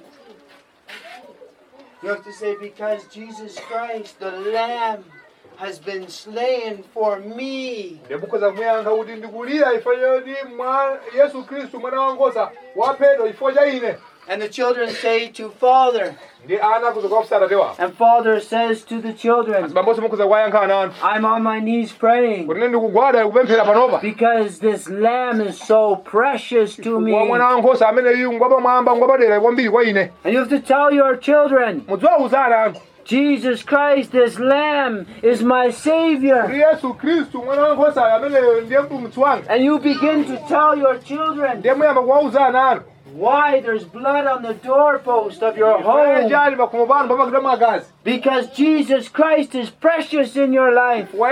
Jesus Christ, the Lamb, has been slain for me. Ndiye mukhoza kumuyankha kuti ndikulira chifukwa choti Yesu Kristu mwana wankhosa waphedwa chifukwa cha ine. And the children say to Father. Ndiye ana akhoza kuwafunsa atate wawo. And Father says to the children, Azibamboso mukhoza kuwayankha ana anu. I'm on my knees praying. Kuti ndikugwada kupemphera panopa. Because this lamb is so precious to me. Chifukwa mwana wankhosa amene iyu ngwapa mwamba ngwapa dera kwambiri kwa ine. And you have to tell your children, mudziwauza ana anu. Jesus Christ, this lamb, is my Savior. Yesu Kristu mwana wankhosa amene ndiye mpulumutsi wanga. And you begin to tell your children ndiye muyamba kuwauza ana anu. Why there's blood on the doorpost of your home. Because Jesus Christ is precious in your life. Oh,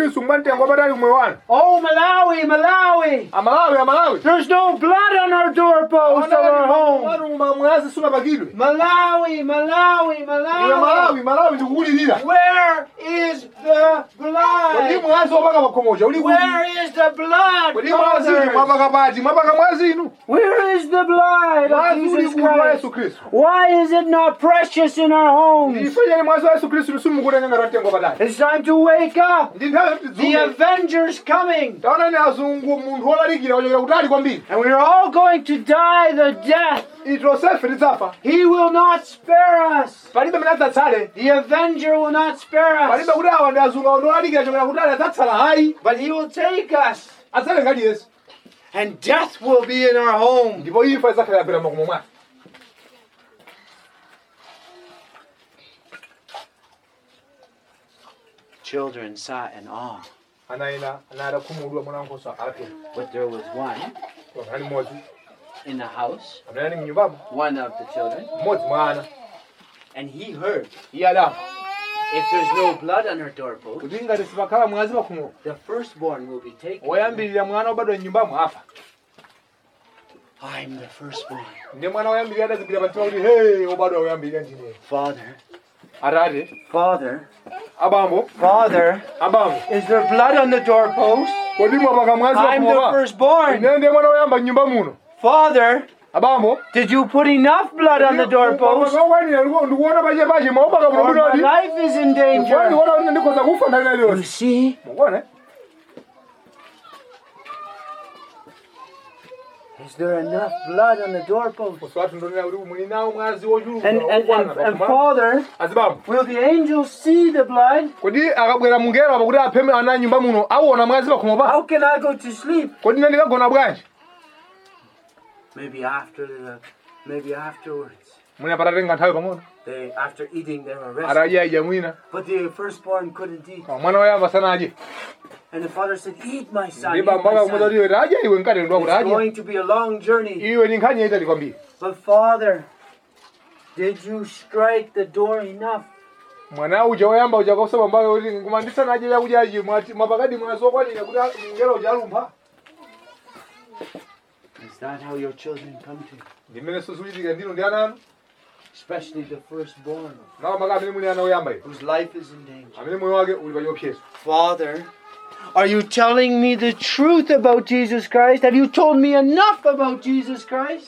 Malawi, Malawi. There's no blood on our doorpost of our home. Malawi, Malawi, Malawi. Where is the blood? Where is the blood? Where is the blood of Jesus Christ? Why is it not precious in our homes? It's time to wake up. The Avenger's coming. And we're all going to die the death. He will not spare us. The Avenger will not spare us. But he will take us. And death will be in our home. Children sat in awe. But there was one in the house, one of the children, and he heard, if there's no blood on her doorpost, the firstborn will be taken. I'm the firstborn. Father, is there blood on the doorpost? I'm the firstborn. Father, did you put enough blood on the doorpost? Or my life is in danger. You see? Is there enough blood on the doorpost? And Father, will the angels see the blood? How can I go to sleep? Maybe afterwards. After eating, they were resting. But the firstborn couldn't eat. And the father said, eat, my son. Eat, my son. It's going to be a long journey. But Father, did you strike the door enough? Is that how your children come to you? Especially the firstborn, whose life is in danger. Father, are you telling me the truth about Jesus Christ? Have you told me enough about Jesus Christ?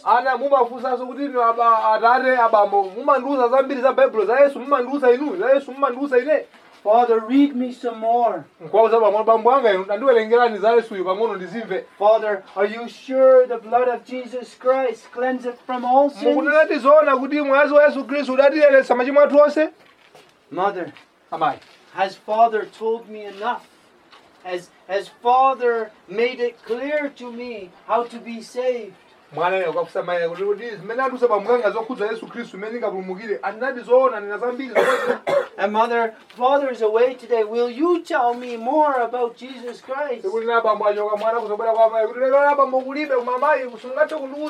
Father, read me some more. Father, are you sure the blood of Jesus Christ cleanseth from all sins? Mother, has Father told me enough? Has Father made it clear to me how to be saved? And Mother, Father is away today. Will you tell me more about Jesus Christ? Will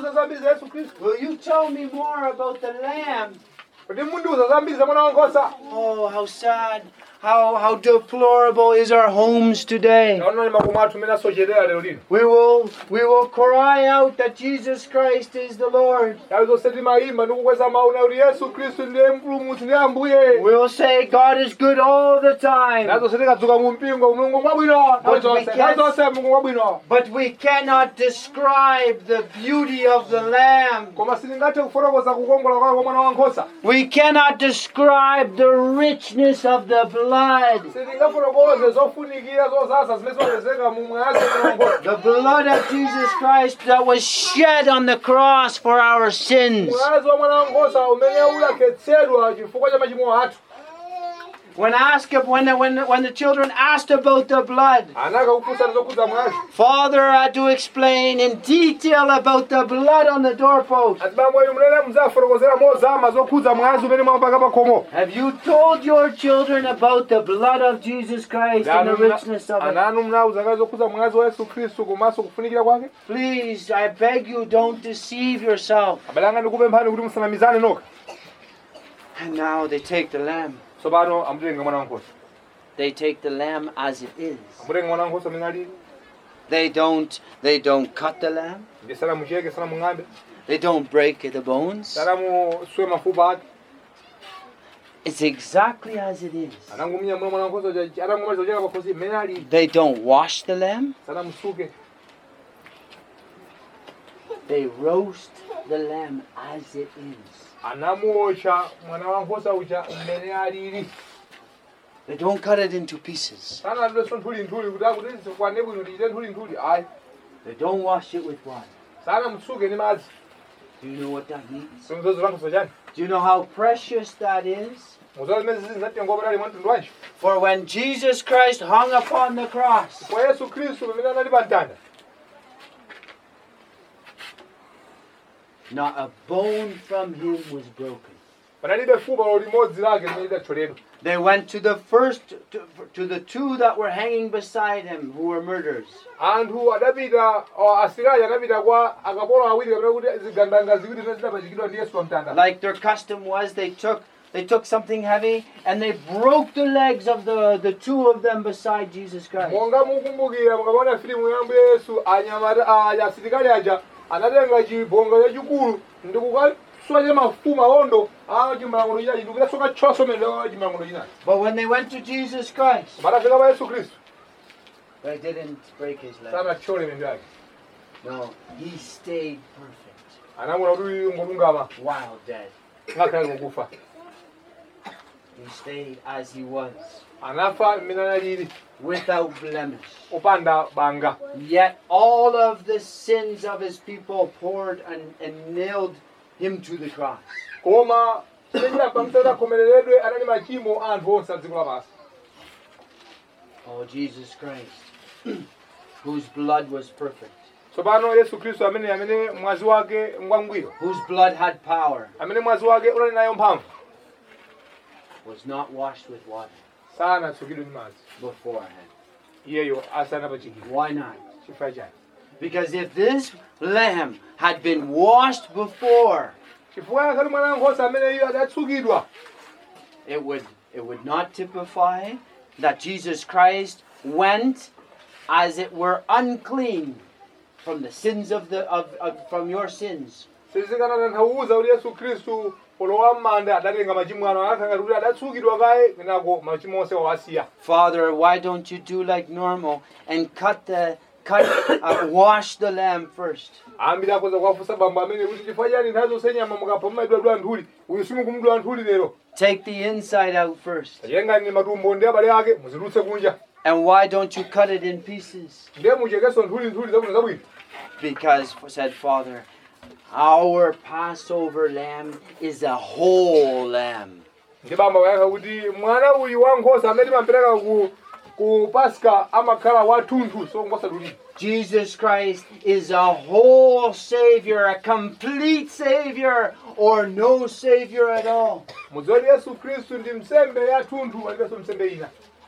you tell me more about the Lamb? Oh, how sad. How deplorable is our homes today. Naona ni makomo athu mene asocherera lero lino. We will cry out that Jesus Christ is the Lord. Nthawi zonse timayimba ndi kukweza mawu kuti Yesu Khristu ndiye mpulumutsi ndi Ambuye. We will say God is good all the time. Nazonse tikadzuka mu mpingo Mulungu mwabwino. Nazonse Mulungu mwabwino. But we cannot describe the beauty of the Lamb. Koma sitingathe kufotokoza kukongola kwa mwana wankhosa. We cannot describe the richness of the blood. Sitingafotokoze zofunikira zozaza zimene zopezeka mu mwazi wa mwana wankhosa. The blood of Jesus Christ that was shed on the cross for our sins. Mwazi wa mwana wankhosa umene unakhetsedwa chifukwa cha machimo athu. When the children asked about the blood, Father had to explain in detail about the blood on the doorpost. Have you told your children about the blood of Jesus Christ and the richness of it? Please, I beg you, don't deceive yourself. And now they take the lamb. They take the lamb as it is. They don't cut the lamb. They don't break the bones. It's exactly as it is. They don't wash the lamb. They roast the lamb as it is. They don't cut it into pieces. They don't wash it with water. Do you know what that means? Do you know how precious that is? For when Jesus Christ hung upon the cross, not a bone from him was broken. They went to the two that were hanging beside him, who were murderers. Like their custom was, they took something heavy and they broke the legs of the two of them beside Jesus Christ. But when they went to Jesus Christ, they didn't break his leg. No, he stayed perfect while dead. He stayed as he was, without blemish. Yet all of the sins of his people poured and nailed him to the cross. Oh, Jesus Christ, whose blood was perfect, whose blood had power, was not washed with water beforehand. Why not? Because if this lamb had been washed before, it would not typify that Jesus Christ went, as it were, unclean from the sins from your sins. Father, why don't you do like normal and wash the lamb first? Take the inside out first. And why don't you cut it in pieces? Because, said Father, our Passover lamb is a whole lamb. Jesus Christ is a whole Savior, a complete Savior, or no Savior at all.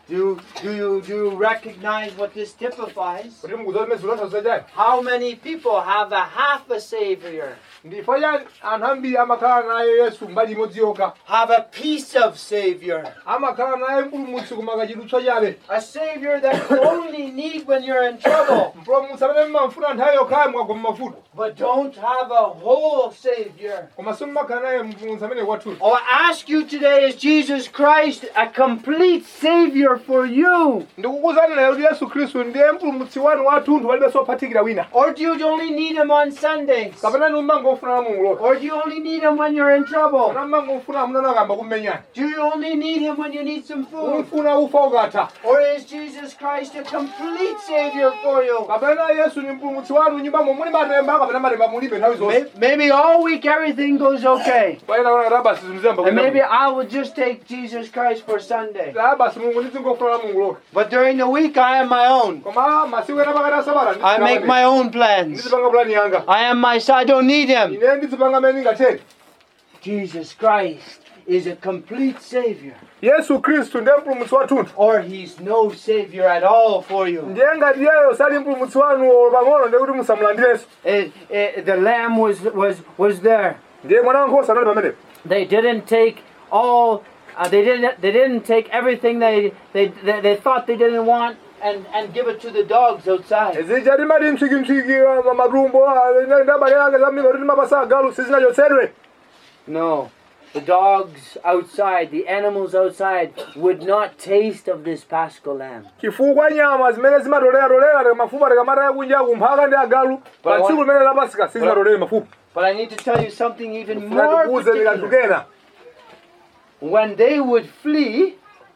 Do you recognize what this typifies? kuti mukudziwa zimene zikutanthauza chani. How many people have a half a Savior? Ndifo chani anthu ambiri amakhala naye Yesu mbali imodzi yokha. Have a piece of Savior. Amakhala naye mpulumutsi koma kachidutswa chabe. A Savior that you only need when you're in trouble. Mpulumutsi amene mmamfuna nthawi yokhayo mwagwa m'mavuto. But don't have a whole Savior. Koma simumakhala naye mpulumutsi amene kwathunthu. Oh, I ask you today, is Jesus Christ a complete Savior for you? Ndikukuwuzani lero kuti Yesu Khristu ndiye mpulumutsi wanu wathunthu palibenso wophatikira wina. Or do you only need Him on Sundays? Kapena ni mmangofuna la Mulungu lokha. Or do you only need Him when you're in trouble? Kapena mmangofuna amunana akamba kumenyana. Do you only need Him when you need some food? Umfuna ufa ukatha. Or is Jesus Christ a complete Savior for you? Kapena Yesu ni mpulumutsi wanu nyumbamo muli matemba kapena matemba mulibe nthawi zonse. Maybe all week everything goes okay. Kwaena kuna rabasi zimzemba. And maybe I will just take Jesus Christ for Sunday. Rabasi Mulungu ndizingofuna la Mulungu lokha. But during the week I am my own. Koma masiku ena pakati sabata. I make my own plans. Ndizipanga plani yanga. I am myself. I don't need Him. Ine ndizipanga mene ngatheni. Jesus Christ is a complete Savior. Yesu Khristu ndiye mpulumutsi wathunthu. Or He's no Savior at all for you. Ndiye ngati iyeyo sali mpulumutsi wanu pang'ono ndiye kuti musamulandirenso. The lamb was there. Ndiye mwana wankhosa anali pamenepo. They didn't take all. They didn't take everything they thought they didn't want and give it to the dogs outside. Zija limati mtsikimtsiki matumbo ndabale yake zamika kuti mapasa agalu sizinachotsedwe. No. The dogs outside, the animals outside, would not taste of this Paschal lamb. Chifukwa nyama zimene zimatolera mafupa tikamata kunja kumphaka ndi agalu pa tsiku limene la Pasika sizimatolera mafupa. But I need to tell you something even more particular. Kena. When they would flee,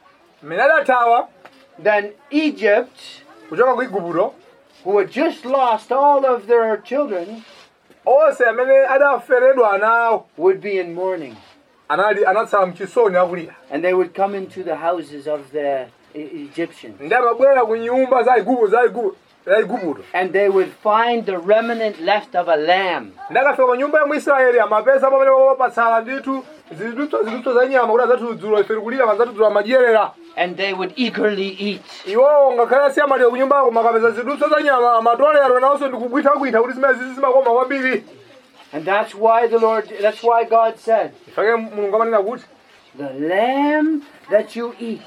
then Egypt, who had just lost all of their children, would be in mourning. And they would come into the houses of the Egyptians. And they would find the remnant left of a lamb. And they would eagerly eat. And that's why God said, the lamb that you eat,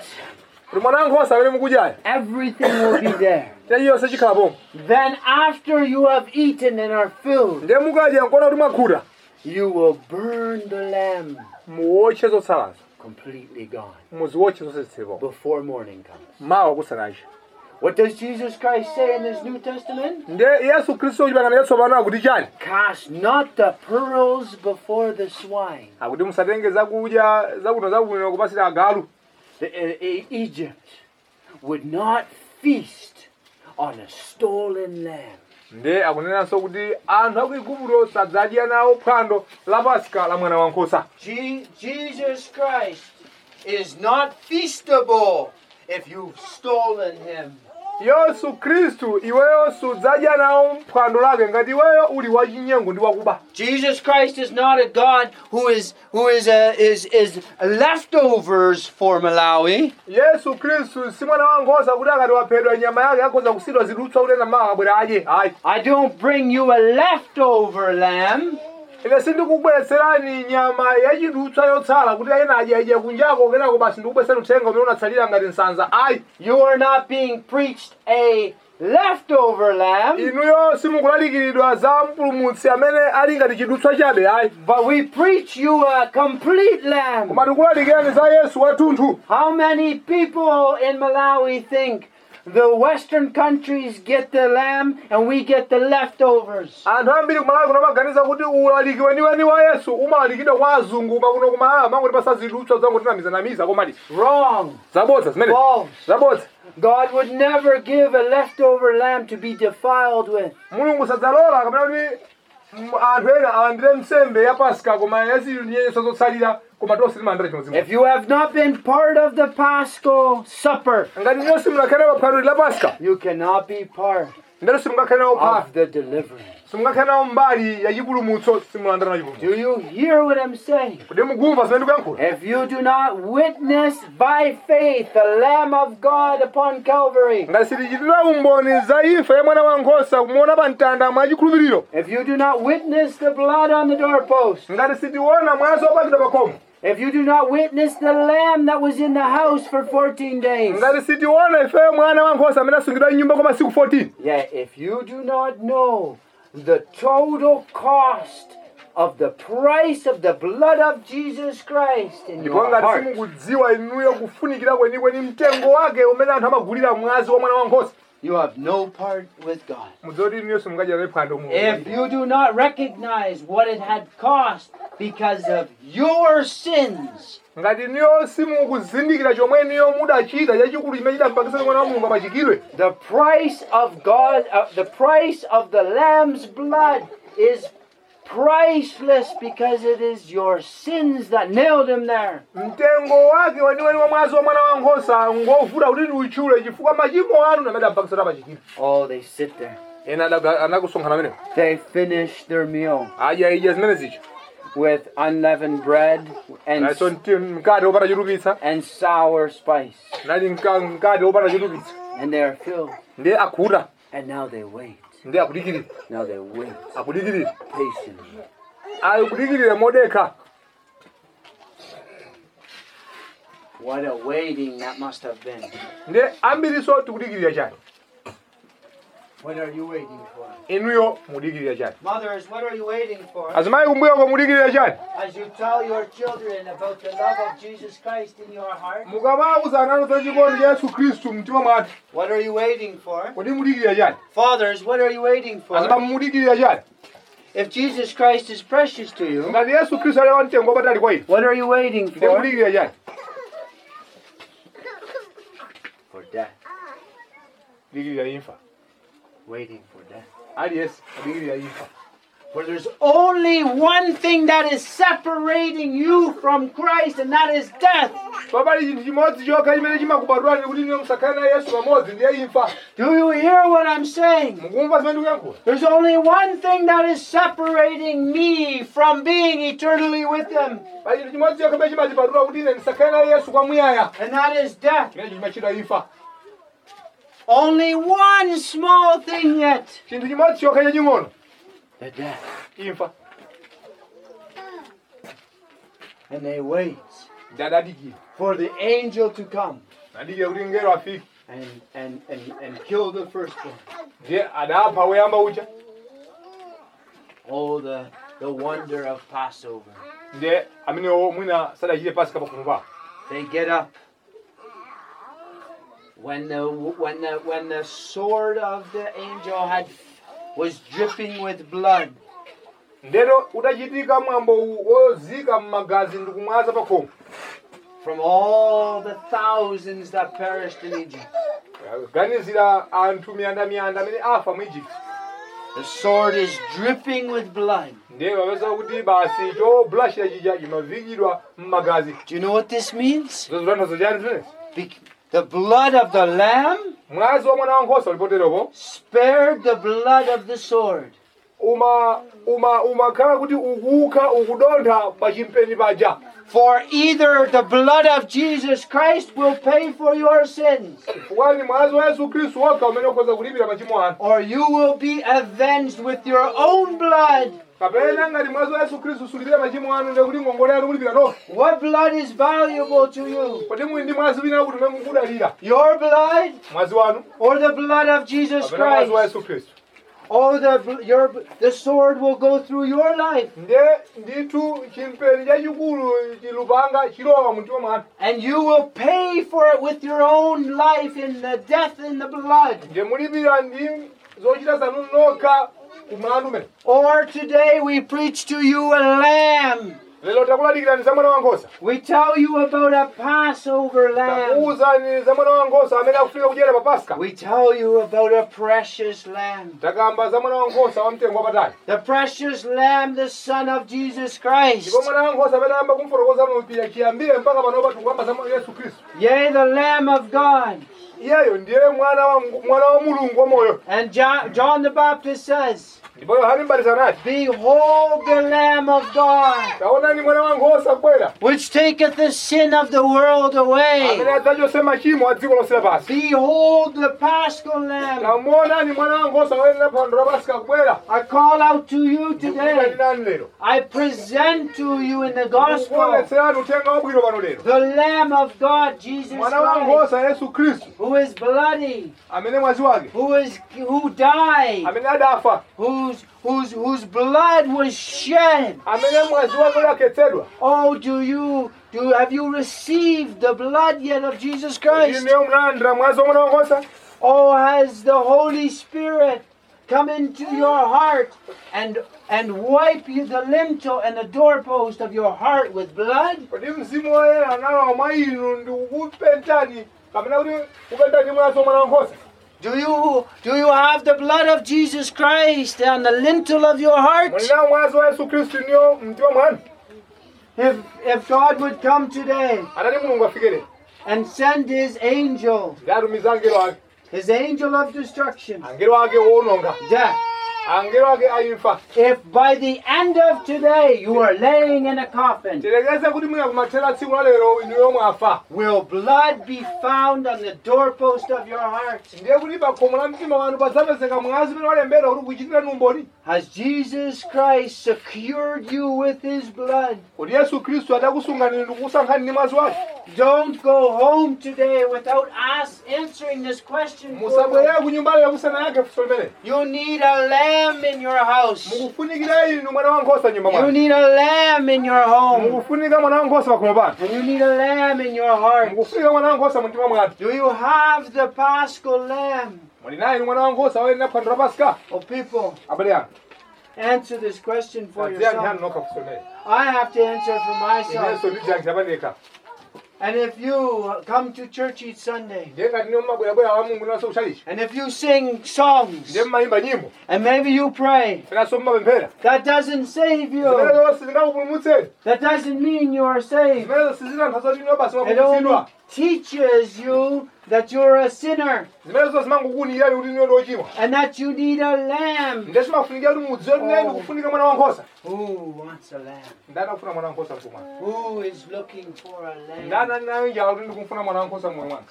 everything will be there. Then after you have eaten and are filled, you will burn the lamb completely gone before morning comes. What does Jesus Christ say in His New Testament? Cast not the pearls before the swine. Egypt would not feast on a stolen lamb. Jesus Christ is not feastable if you've stolen Him. Yesu Kristu iweyo sudzadya nawo mphwando lake ngati iweyo uli wachinyengo ndi wakuba. Jesus Christ is not a God who is leftovers for Malawi. Yesu Kristu si mwana wankhosa kuti akati waphedwa nyama yake akhoza kusidwa zidutswa kuti ena mawa abwera adye. I don't bring you a leftover lamb. Ine sindikubweretserani nyama yachidutswa yotsala kuti ena adye kunjako kenako basi ndikubweretsa uthenga umene unatsalira ngati nsanza. You are not being preached a leftover lamb. Inuyo simukulalikidwa za mpulumutsi amene ali ngati chidutswa chabe. But we preach you a complete lamb. Koma tikulalikirani za Yesu wathunthu. How many people in Malawi think the Western countries get the lamb and we get the leftovers? Anthu ambiri kumalawi kumaganiza kuti ulalikiwe niweni wa Yesu umalalikidwa kwa azungu kuno kumalawi mangoti pasazidutswa zangu tinamiza komati. Wrong. Zabodza zimene. False. Zabodza. God would never give a leftover lamb to be defiled with. Mulungu sadzalola kapena kuti anthu ena alandire nsembe ya Pasika koma yazinyenyeso zotsalira koma tonse timandira chimodzi. If you have not been part of the Paschal supper, ngati nyonse munakhale paphwando la Pasika, you cannot be part of the deliverance. simungakhala mbali ya chipulumutso simulandana chipulumutso. Do you hear what I'm saying? Kodi mugumva zimene ndikuyankhula? If you do not witness by faith the Lamb of God upon Calvary, ngati sitichitira umboni za imfa ya mwana wankhosa kumuona pa mtanda mwa chikhulupiriro, if you do not witness the blood on the doorpost, ngati sitiona mwazi wopakidwa pa khomo, if you do not witness the lamb that was in the house for 14 days, ngati sitiona ife mwana wankhosa amene asungidwa m'nyumba kwa masiku 14, yeah, if you do not know the total cost of the price of the blood of Jesus Christ in ndipo your ngati heart, simukudziwa inuyo kufunikira kwenikweni mtengo wake umene anthu amagulira mwazi wa mwana wankhosa, you have no part with God. mudzoti inuyo simungachita phwando mu. If you do not recognize what it had cost because of your sins, ngati inuyo simukuzindikira chomwe inuyo mudachita chachikulu chimene chidapangitsa mwana wa Mulungu apachikidwe, the price of God, the price of the Lamb's blood is priceless because it is your sins that nailed him there. mtengo wake weniweni wa mwazi wa mwana wankhosa ngovuta kuti ndiutchule chifukwa machimo anu amene adapangitsa apachikidwe. Oh, they sit there. Ena anakusonkhana amenewo They finish their meal adya zimene zicha with unleavened bread naso mkate wopanda chotupitsa and sour spice. nali mkate wopanda chotupitsa And they are filled. ndiye akhuta And now they wait. ndiye akudikirira Now they wait akudikirira patiently. akudikirira modekha. What a waiting that must have been. ndiye ambiriso tikudikirira chani. What are you waiting for? inuyo mudikirira chani. Mothers, what are you waiting for? azimayi kumbuyoko mudikirira chani. As you tell your children about the love of Jesus Christ in your heart, mukamauza ana za chikondi cha Yesu Khristu mtima mwanu, what are you waiting for? kodi mudikirira chani. Fathers, what are you waiting azimayi for? mudikirira chani. If Jesus Christ is precious to you, ngati Yesu Khristu ali wa mtengo wapatali kwa inu, what are you waiting ndiye for? mudikirira chani. For death. dikirira imfa. Waiting for death. aliyense adikirira imfa. For there's only one thing that is separating you from Christ, and that is death. papali chinthu chimodzi chokha chimene chimakupatulani kuti inu musakhale na Yesu pamodzi ndiye imfa. Do you hear what I'm saying? mukumva zimene ndikuyankhula. There's only one thing that is separating me from being eternally with Him, pali chinthu chimodzi chokha chimene chimatipatula kuti ine ndisakhale na Yesu kwamuyaya, and that is death. chimene chimachita imfa. Only one small thing yet. chinthu chimodzi chokha chaching'ono, The death. imfa. And they wait ndadadikira for the angel to come adikira kuti ngelo afike and kill the firstborn. ndiye adapha woyamba uja. Oh, the wonder of Passover. ndiye amenewo mwina sadachite Pasika pakhomo pawo. They get up. When the sword of the angel was dripping with blood, ndero utachitika mwambo wozika mmagazi ndikumwaza pakhomo from all the thousands that perished in Egypt. ganizira anthu miyandamiyanda amene afa mu Egypt. The sword is dripping with blood. ndiye wapeza kuti basi chobulashira chija chimavikidwa mmagazi. Do you know what this means? zozotanthauzo chani zimenezi? The blood of the lamb mwazi wa mwana wankhosa ulipoteropo spared the blood of the sword. umakhala kuti ukuka ukudontha pa chimpeni paja. For either the blood of Jesus Christ will pay for your sins, Kwani mwazi wa Yesu Khristu wokha umene ukhoza kulipira machimo anu. or you will be avenged with your own blood. kapena ngati mwazi wa Yesu Khristu sulipira machimo anu ndiye kuti ngongole anu kulipira nokha. What blood is valuable to you? Kodi muli ndi mwazi wina kuti umene mukudalira? Your blood mwazi wanu or the blood of Jesus kapena mwazi wa Christ? Yesu Khristu. Oh, the sword will go through your life, ndiye ndithu chimpeni chachikulu chilupanga chilowa mumtima mwanu. and you will pay for it with your own life in the death in the blood. ndiye mulipira ndi zochita zanu nokha kumlandu umene. Or today we preach to you a lamb. lero takulalikirani za mwana wankhosa. We tell you about a Passover lamb. takuwuzani za mwana wankhosa amene akufika kudyera pa Pasika. We tell you about a precious lamb. takamba za mwana wankhosa wamtengo wapatali. The precious lamb, the Son of Jesus Christ. ndipo mwana wankhosa amene ayamba kumfotokoza mpira chiyambire mpaka panopa tikuyamba za Yesu Khristu. Yea, the Lamb of God. iyeyo ndiye mwana wa Mulungu wamoyo. And John the Baptist says, ndipo Yohane Mbatizi anati, Behold the Lamb of God, taonani mwana wankhosa akubwera which taketh the sin of the world away. amene adzachotsa machimo a dziko lonse lapansi. Behold the Paschal Lamb. tamuonani mwana wankhosa woyenera phwando la Paska akubwera. I call out to you today. ndikukulandirani lero. I present to you in the gospel ndikukuonetserani uthenga wabwino pano lero. the Lamb of God, Jesus mwana Christ, wankhosa Yesu Khristu who is bloody, amene mwazi wake, who died, amene adafa, whose blood was shed. amene mwazi wake udakhetsedwa. Oh, have you received the blood yet of Jesus Christ? ineyo mnalandira mwazi wa mwana wankhosa. Oh, has the Holy Spirit come into your heart and wipe you the lintel and the doorpost of your heart with blood? kodi mzimu woyera analowa mwa inu ndikukupentani kapena kuti kupentani mwazi wa mwana wankhosa? Do you have the blood of Jesus Christ on the lintel of your heart? mulinawo mwazi wa Yesu Khristu niyo mtima mwanu? If God would come today atati mulungu afikire and send his angel, ndatumiza angelo ake, his angel of destruction, angelo ake owononga, death, angelo ake aimfa, if by the end of today you are laying in a coffin, tilekeze kuti mwina kumathera tsiku la lero inuyo mwafa, will blood be found on the doorpost of your heart? ndiye kuti pa khomo la mtima wanu padzapezeka mwazi umene walembedwa kuti kuchitirani umboni. Has Jesus Christ secured you with his blood? kuti Yesu Khristu adakusungani ndikukusankhani ndi mwazi wake. Don't go home today without answering this question. musabwerere ku nyumba lero musanayake funso limene. You need a lamb in your house. mukufunikira inu mwana wankhosa nyumba You mwanu. need a lamb in your home. mukufunika mwana wankhosa pa khomo panu. And you need a lamb in your heart. mukufunika mwana wankhosa mu mtima mwanu. Do you have the Paschal lamb? muli naye inu mwana wankhosa woyenera phwando la Paska. Oh, people, abale anu answer this question for adziyani yourself. nokha funso limene. I have to answer for myself. inenso ndidziyankhira pandekha. And if you come to church each Sunday, ndiye ngati niyo mmabwerabwera wa Mulungu naso kuchalichi, and if you sing songs, ndiye mmayimba nyimbo, and maybe you pray, penanso mmapemphera, that doesn't save zimene you. zonse zingakupulumutseni. That doesn't mean you are saved. zimenezo sizinanthaza kuti niyo basi It only mwapulumutsidwa. teaches you that you're a sinner zimenezo zimangokuwunikirani kuti niyo ndi ochimwa. and that you need a lamb. ndiye zimafunikira kuti mudziwe kuti neni kufunika mwana wankhosa. Who wants a lamb? ndani akufuna mwana wankhosa mmoyo mwanu? Who is looking for a lamb? ndani ali nayo njala kuti ndikumfuna mwana wankhosa mmoyo mwanu?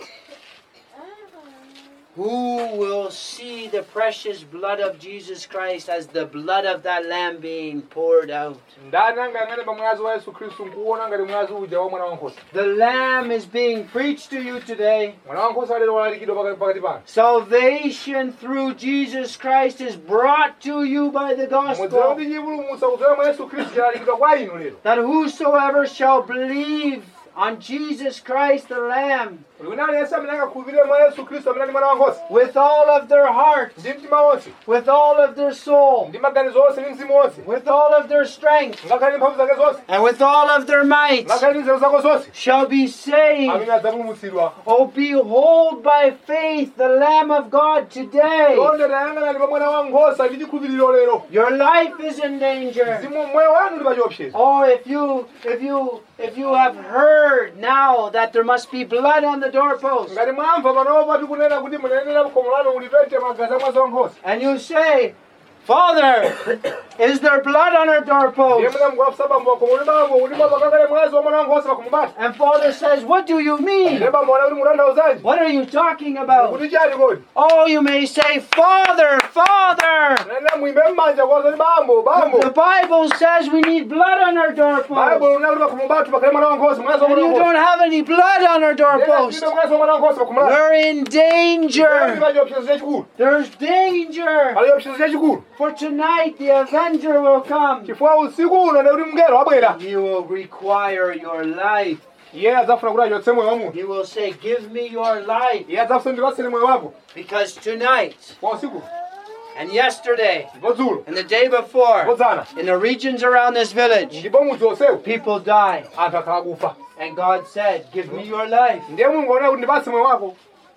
Who will see the precious blood of Jesus Christ as the blood of that lamb being poured out? ndani angayang'ane pa mwazi wa Yesu Khristu nkuona ngati mwazi uja wa mwana wankhosa? The lamb is being preached to you today. mwana wankhosa lero walalikidwa pakati panu. Salvation through Jesus Christ is brought to you by the mudziwe gospel. kuti chipulumutso kudzera mwa Yesu Khristu chalalikidwa kwa inu lero. That whosoever shall believe on Jesus Christ the Lamb kuti aliyense amene angakhulupirire mwa Yesu Khristu amene ali mwana wankhosa with all of their heart, ndi mtima wonse, with all of their soul, ndi maganizo onse ndi mzimu wonse, with all of their strength, ngakhale ndi mphamvu zake zonse, and with all of their might, ngakhale ndi nzeru zake zonse, shall be saved. amene adzapulumutsidwa. Oh, behold by faith the Lamb of God today. Chonde tayang'anani pa mwana wankhosa ndi chikhulupiriro lero. Your life is in danger. mzimu moyo wanu ndi pa chiopsezo. Oh, if you have heard now that there must be blood on the doorpost, ngati mwamva panopa tikunena kuti munayenera khomo lanu mulipete magazi a mwazi wankhosa, and you say, Father, is there blood on our ndiye doorpost? mwina mukafuna bambo khomo li bambo kuti bambo akakale mwazi wa mwana wankhosa pa khomo pake. And Father says, what do you mean? ndiye bambo ana kuti mutanthauzaji? What are you talking about? kuti chani kodi? Oh, you may say, Father, Father. nanena mwimbe m'manja kwazo kuti bambo bambo. The Bible says we need blood on our doorpost. Baibulo linena kuti pa khomo pathu pakhale mwana wankhosa, mwazi wa And mwana you wankhosa. don't have any blood on our doorpost. Ndiye mwazi wa mwana wankhosa pa khomo lake. We're in danger. pa chiopsezo chachikulu. There's danger. pali chiopsezo chachikulu. For tonight the avenger will come. chifukwa usiku uno ndi kuti mngelo abwera. He will require your life. iye adzafuna kuti achotse moyo wa munthu. He will say, give me your life. iye adzafuna ndipatseni moyo wako. Because tonight kwa usiku and yesterday ndipo dzulo and the day before, ndipo dzana in the regions around this village, ndipo mudzi onsewu people die. anthu akhala kufa. And God said, give me your life. ndiye mulungu aonera kuti ndipatse moyo wako.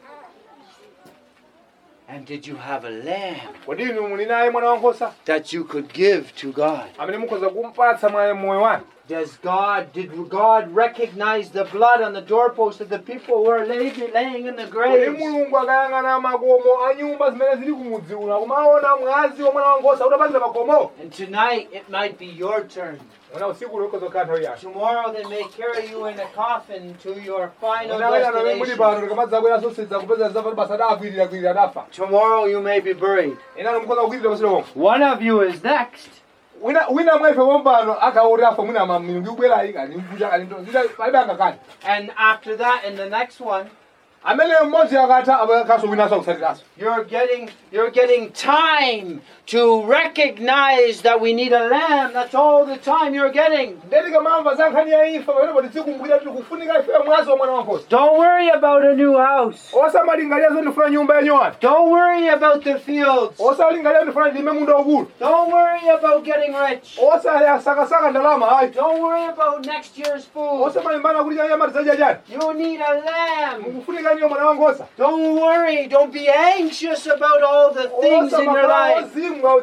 And did you have a lamb kodi inu muli naye mwana wankhosa that you could give to God? amene mukhoza kumpatsa moyo wanu? Did God recognize the blood on the doorpost of the people who were laying in the Kodi graves? Mulungu akayang'ana makomo a nyumba zimene zili kumudzi uno kumaona mwazi wa mwana wankhosa utapanga makomo. And tonight it might be your turn. Mwana usiku uliko zokhala nthawi yako. Tomorrow they may carry you in a coffin to your final Muli destination. pano tikamadzizakwera sosiyedza kupeza zafati basa adakwirira adafa. Tomorrow you may be buried. Inani mukhoza kukwirira pasiro pomwe. One of you is next. Wina mwefe wompano akaori afa mwina milungu ikubwera ayika nimbuja kalinto zita paibanga kani. And after that, in the next one, Amene mmodzi akatha abakaso wina sakusatiraso. you're getting time to recognize that we need a lamb. That's all the time you're getting. Ndeti kamamva za nkhani ya imfa pamene poti tikumbukira kuti kufunika ife mwazi wa mwana wankhosa. Don't worry about a new house. Osamalingalira ndifuna nyumba yanyowani. Don't worry about the fields. Osalingalira ndifuna ndime munda waukulu. Don't worry about getting rich. Osayasakasaka ndalama hayi. Don't worry about next year's food. Osamalimbana kuti nyama tidzadya. You need a lamb. Mukufunika nyo mwana wankhosa. Don't worry. Don't be anxious about all the things in your life. For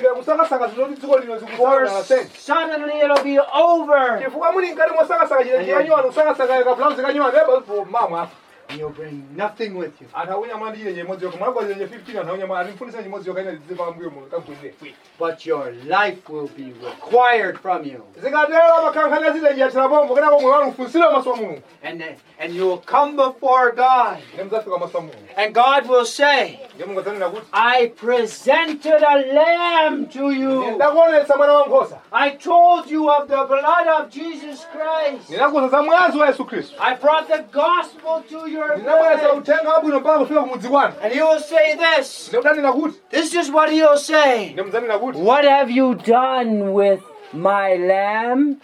suddenly it'll be over. You'll bring nothing with you. But your life will be required from you. And you will come before God. And God will say, I presented a lamb to you. I told you of the blood of Jesus Christ. I brought the gospel to your village. And he will say this. This is what he'll say. What have you done with my lamb?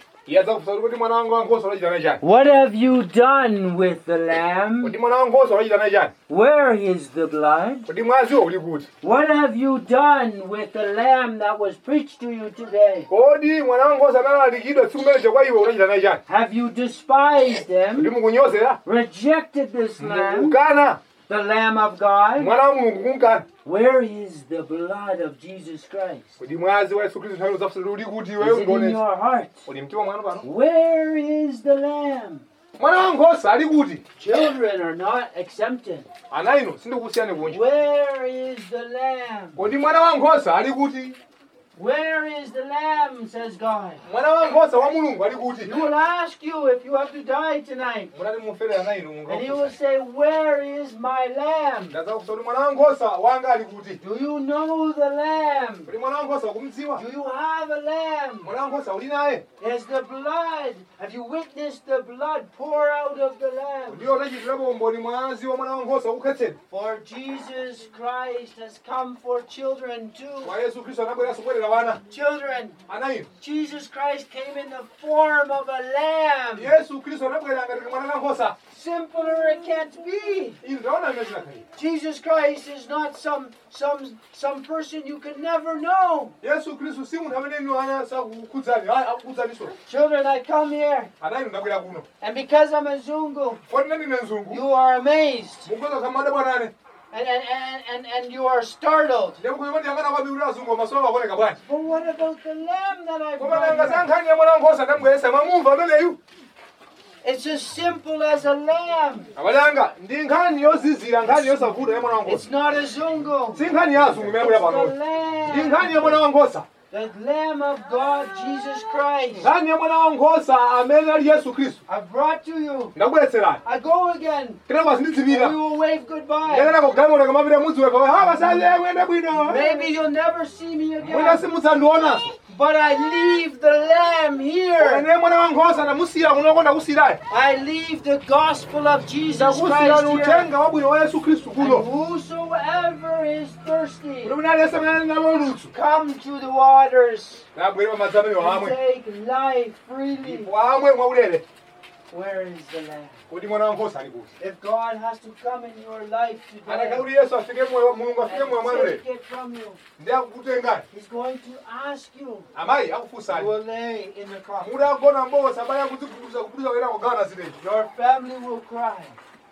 What have you done with the lamb? Where is the blood? What have you done with the lamb that was preached to you today? Have you despised him? Rejected this lamb? The Lamb of God? Where is the blood of Jesus Christ? Is it in your heart? Where is the Lamb? Children are not exempted. Where is the Lamb? Where is the Lamb, says God. He will ask you if you have to die tonight. And he will say, where is my Lamb? Do you know the Lamb? Do you have a Lamb? Is the blood? Have you witnessed the blood pour out of the Lamb? For Jesus Christ has come for children too. Children, Jesus Christ came in the form of a lamb. Simpler it can't be. Jesus Christ is not some person you can never know. Children, I come here, and because I'm a Zungu, you are amazed. And you are startled. But what about the lamb that I brought? It's as simple as a lamb. It's not a Zungu. It's the lamb. The Lamb of God, Jesus Christ. I brought to you. I go again. We will wave goodbye. Maybe you'll never see me again. But I leave the Lamb here. I leave the gospel of Jesus Christ here. And whosoever is thirsty, come to the waters. And take life freely. Where is the Lamb? If God has to come in your life today and take it from you, He's going to ask you. You will lay in the coffin. Your family will cry.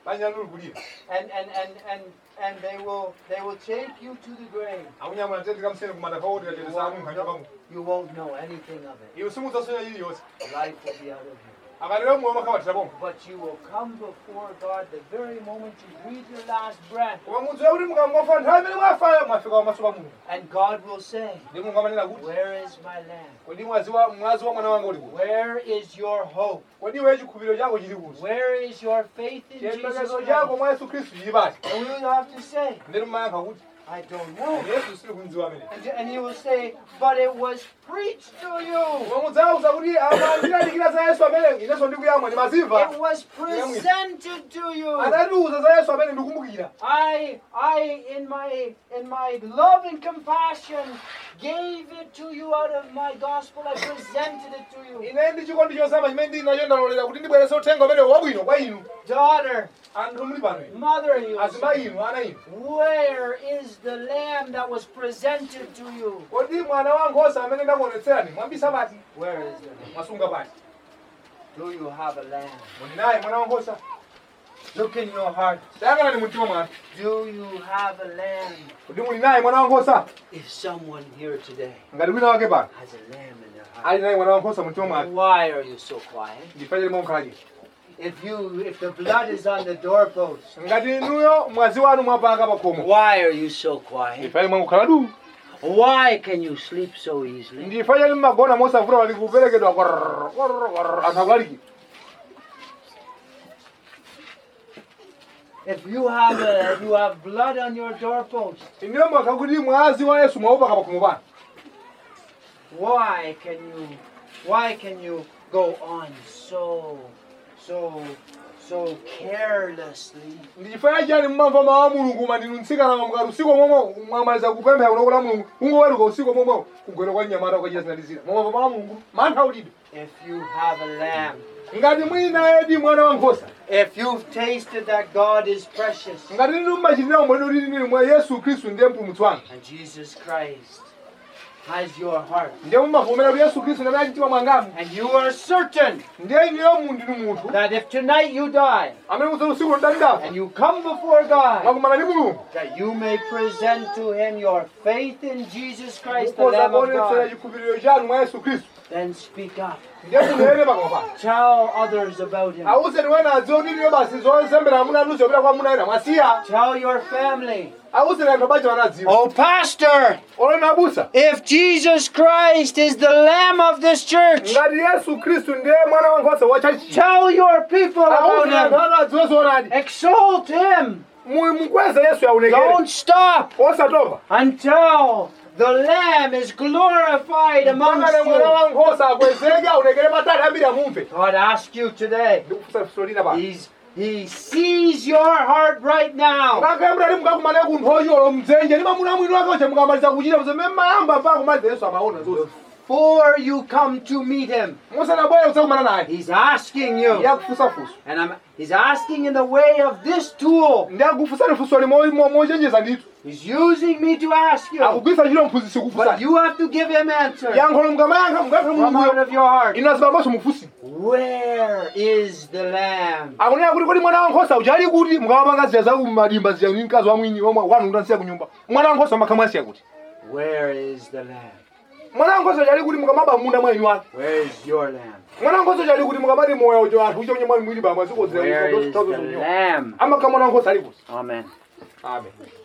banyalulu kulira and they will take you to the grave. akunyamula ntetika msene kumanda kaotera chete samu nkachikamu You won't know anything of it. iwe simudzasonya ili yonse Life will be out of you. akalero mwe makawatira pomwe But you will come before God the very moment you breathe your last breath. koma mudziwe kuti mukangofa nthawi imene mwafaya mwafika pamaso pa Mulungu And God will say, ndi Mulungu amanena kuti where is my lamb? kodi mwazi wa mwana wanga uli kuti Where is your hope? kodi iwe chikhulupiriro chako chili kuti Where is your faith in Jesus chiyembekezo Christ? chako mwa Yesu Khristu chili pati And we will have to say, ndiri mumayankha kuti I don't know. Yesu sili kunziwa amene And he will say, but it was preached to you. koma mudzawuza kuti ama ndilalikira za Yesu amene inenso ndikuyamwa ndi mazimva It was presented to you. adatiuza za Yesu amene ndikumbukira I in my love and compassion gave it to you out of my gospel. I presented it to you. ine ndi chikondi chosama chimene ndili nacho ndalolera kuti ndibweretse uthenga umene wabwino kwa inu Daughter, anthu muli pano inu mother, you will azima say, inu ana inu where is the lamb that was presented to you? kodi mwana wankhosa amene ndakuonetserani mwambisa pati Where is the lamb? mwasunga pati Do you have a lamb? muli naye mwana wankhosa Look in your heart. tayang'anani mu mtima mwanu Do you have a lamb? kodi muli naye mwana wankhosa If someone here today ngati wina wake pano has a lamb in their heart, ali naye mwana wankhosa mu mtima mwake why are you so quiet? ndifanyire mwankhala chiti If the blood is on the doorpost, ngati inuyo mwazi wanu mwapaka pa khomo why are you so quiet? ndifanyire mwakukhala du Why can you sleep so easily? ndifanyire mmagona mosavuta wali kuperekedwa anthu akulaliki If you have blood on your doorpost, inuyo mwakhala kuti mwazi wa Yesu mwaupaka pa khomo pano why can you go on so carelessly? ndichifanya chani mmamva mawu a Mulungu mandinu mtsikana mukati usiku momwe mwamaliza kupemphera kulokola Mulungu ungoweruka usiku momwe kugwera kwa nyamata ukachita zinalizira mwamva mawu a Mulungu mantha ulibe If you have a lamb, ngati mwina edi mwana wankhosa if you've tasted that God is precious ngati inu mmachitira umboni kuti inu mwa Yesu Khristu ndiye mpulumutsi wanu and Jesus Christ has your heart, ndiye mumavomera kuti Yesu Khristu ndiye mtima mwangamu and you are certain ndiye inuyo ndinu munthu that if tonight you die amene mudza usiku lodalidapo and you come before God, mwakumana ndi Mulungu that you may present to him your faith in Jesus Christ, the mukoza Lamb of kuonetsera God, chikhulupiriro chanu mwa Yesu Khristu then speak up. ndiye munene pakamwa pano Tell others about him. awuzeni wena adziwe kuti inuyo basi zozembera amuna anu zopita kwa amuna ena mwasiya Tell your family. awuzeni anthu abacha wanadziwa Oh, Pastor, olona abusa if Jesus Christ is the Lamb of this church, ngati Yesu Khristu ndiye mwana wankhosa wa chachi tell your people about awuzeni anthu him. anu adziwe zoonadi Exalt him. mukweze Yesu yaonekere Don't stop osatopa until the Lamb is glorified amongst mpaka mwana you. wankhosa akwezeke aonekere patali ambiri amumve God asks you today. ndikufusa fusolina pa He sees your heart right now. ngakembera mukakumane kunthoyolo mdzenje ndi mamuna mwini wake oche mukamaliza kuchita mzeme mayamba mpaka kumaliza Yesu amaona zonse Before you come to meet him, musanabwere kudzakumana naye he's asking you. yakufusafusa And he's asking in the way of this tool. ndi akufusani fuso mochenjeza ndithu He's using me to ask you. akugwisa ntchito mphunzitsi But kufusani you have to give him answer yankholo mukamayankha mukayankha from out mulunguyo of your heart. inu azibambaso mufusi Where is the Lamb? akunena kuti kodi mwana wankhosa uchali kuti mukamapanga zija za madimba zija ni mkazi wa mwini omwe wanu utansiya kunyumba mwana wankhosa makhamwasiya kuti Where is the Lamb? mwana wankhosa uchali kuti mukamaba munda mwa inu wake Where is your Lamb? mwana wankhosa uchali kuti mukamati moyo ucho anthu ucho nyamwani mwili bamwe Where is the zikodzera Lamb? amakha mwana wankhosa ali kuti Amen. amen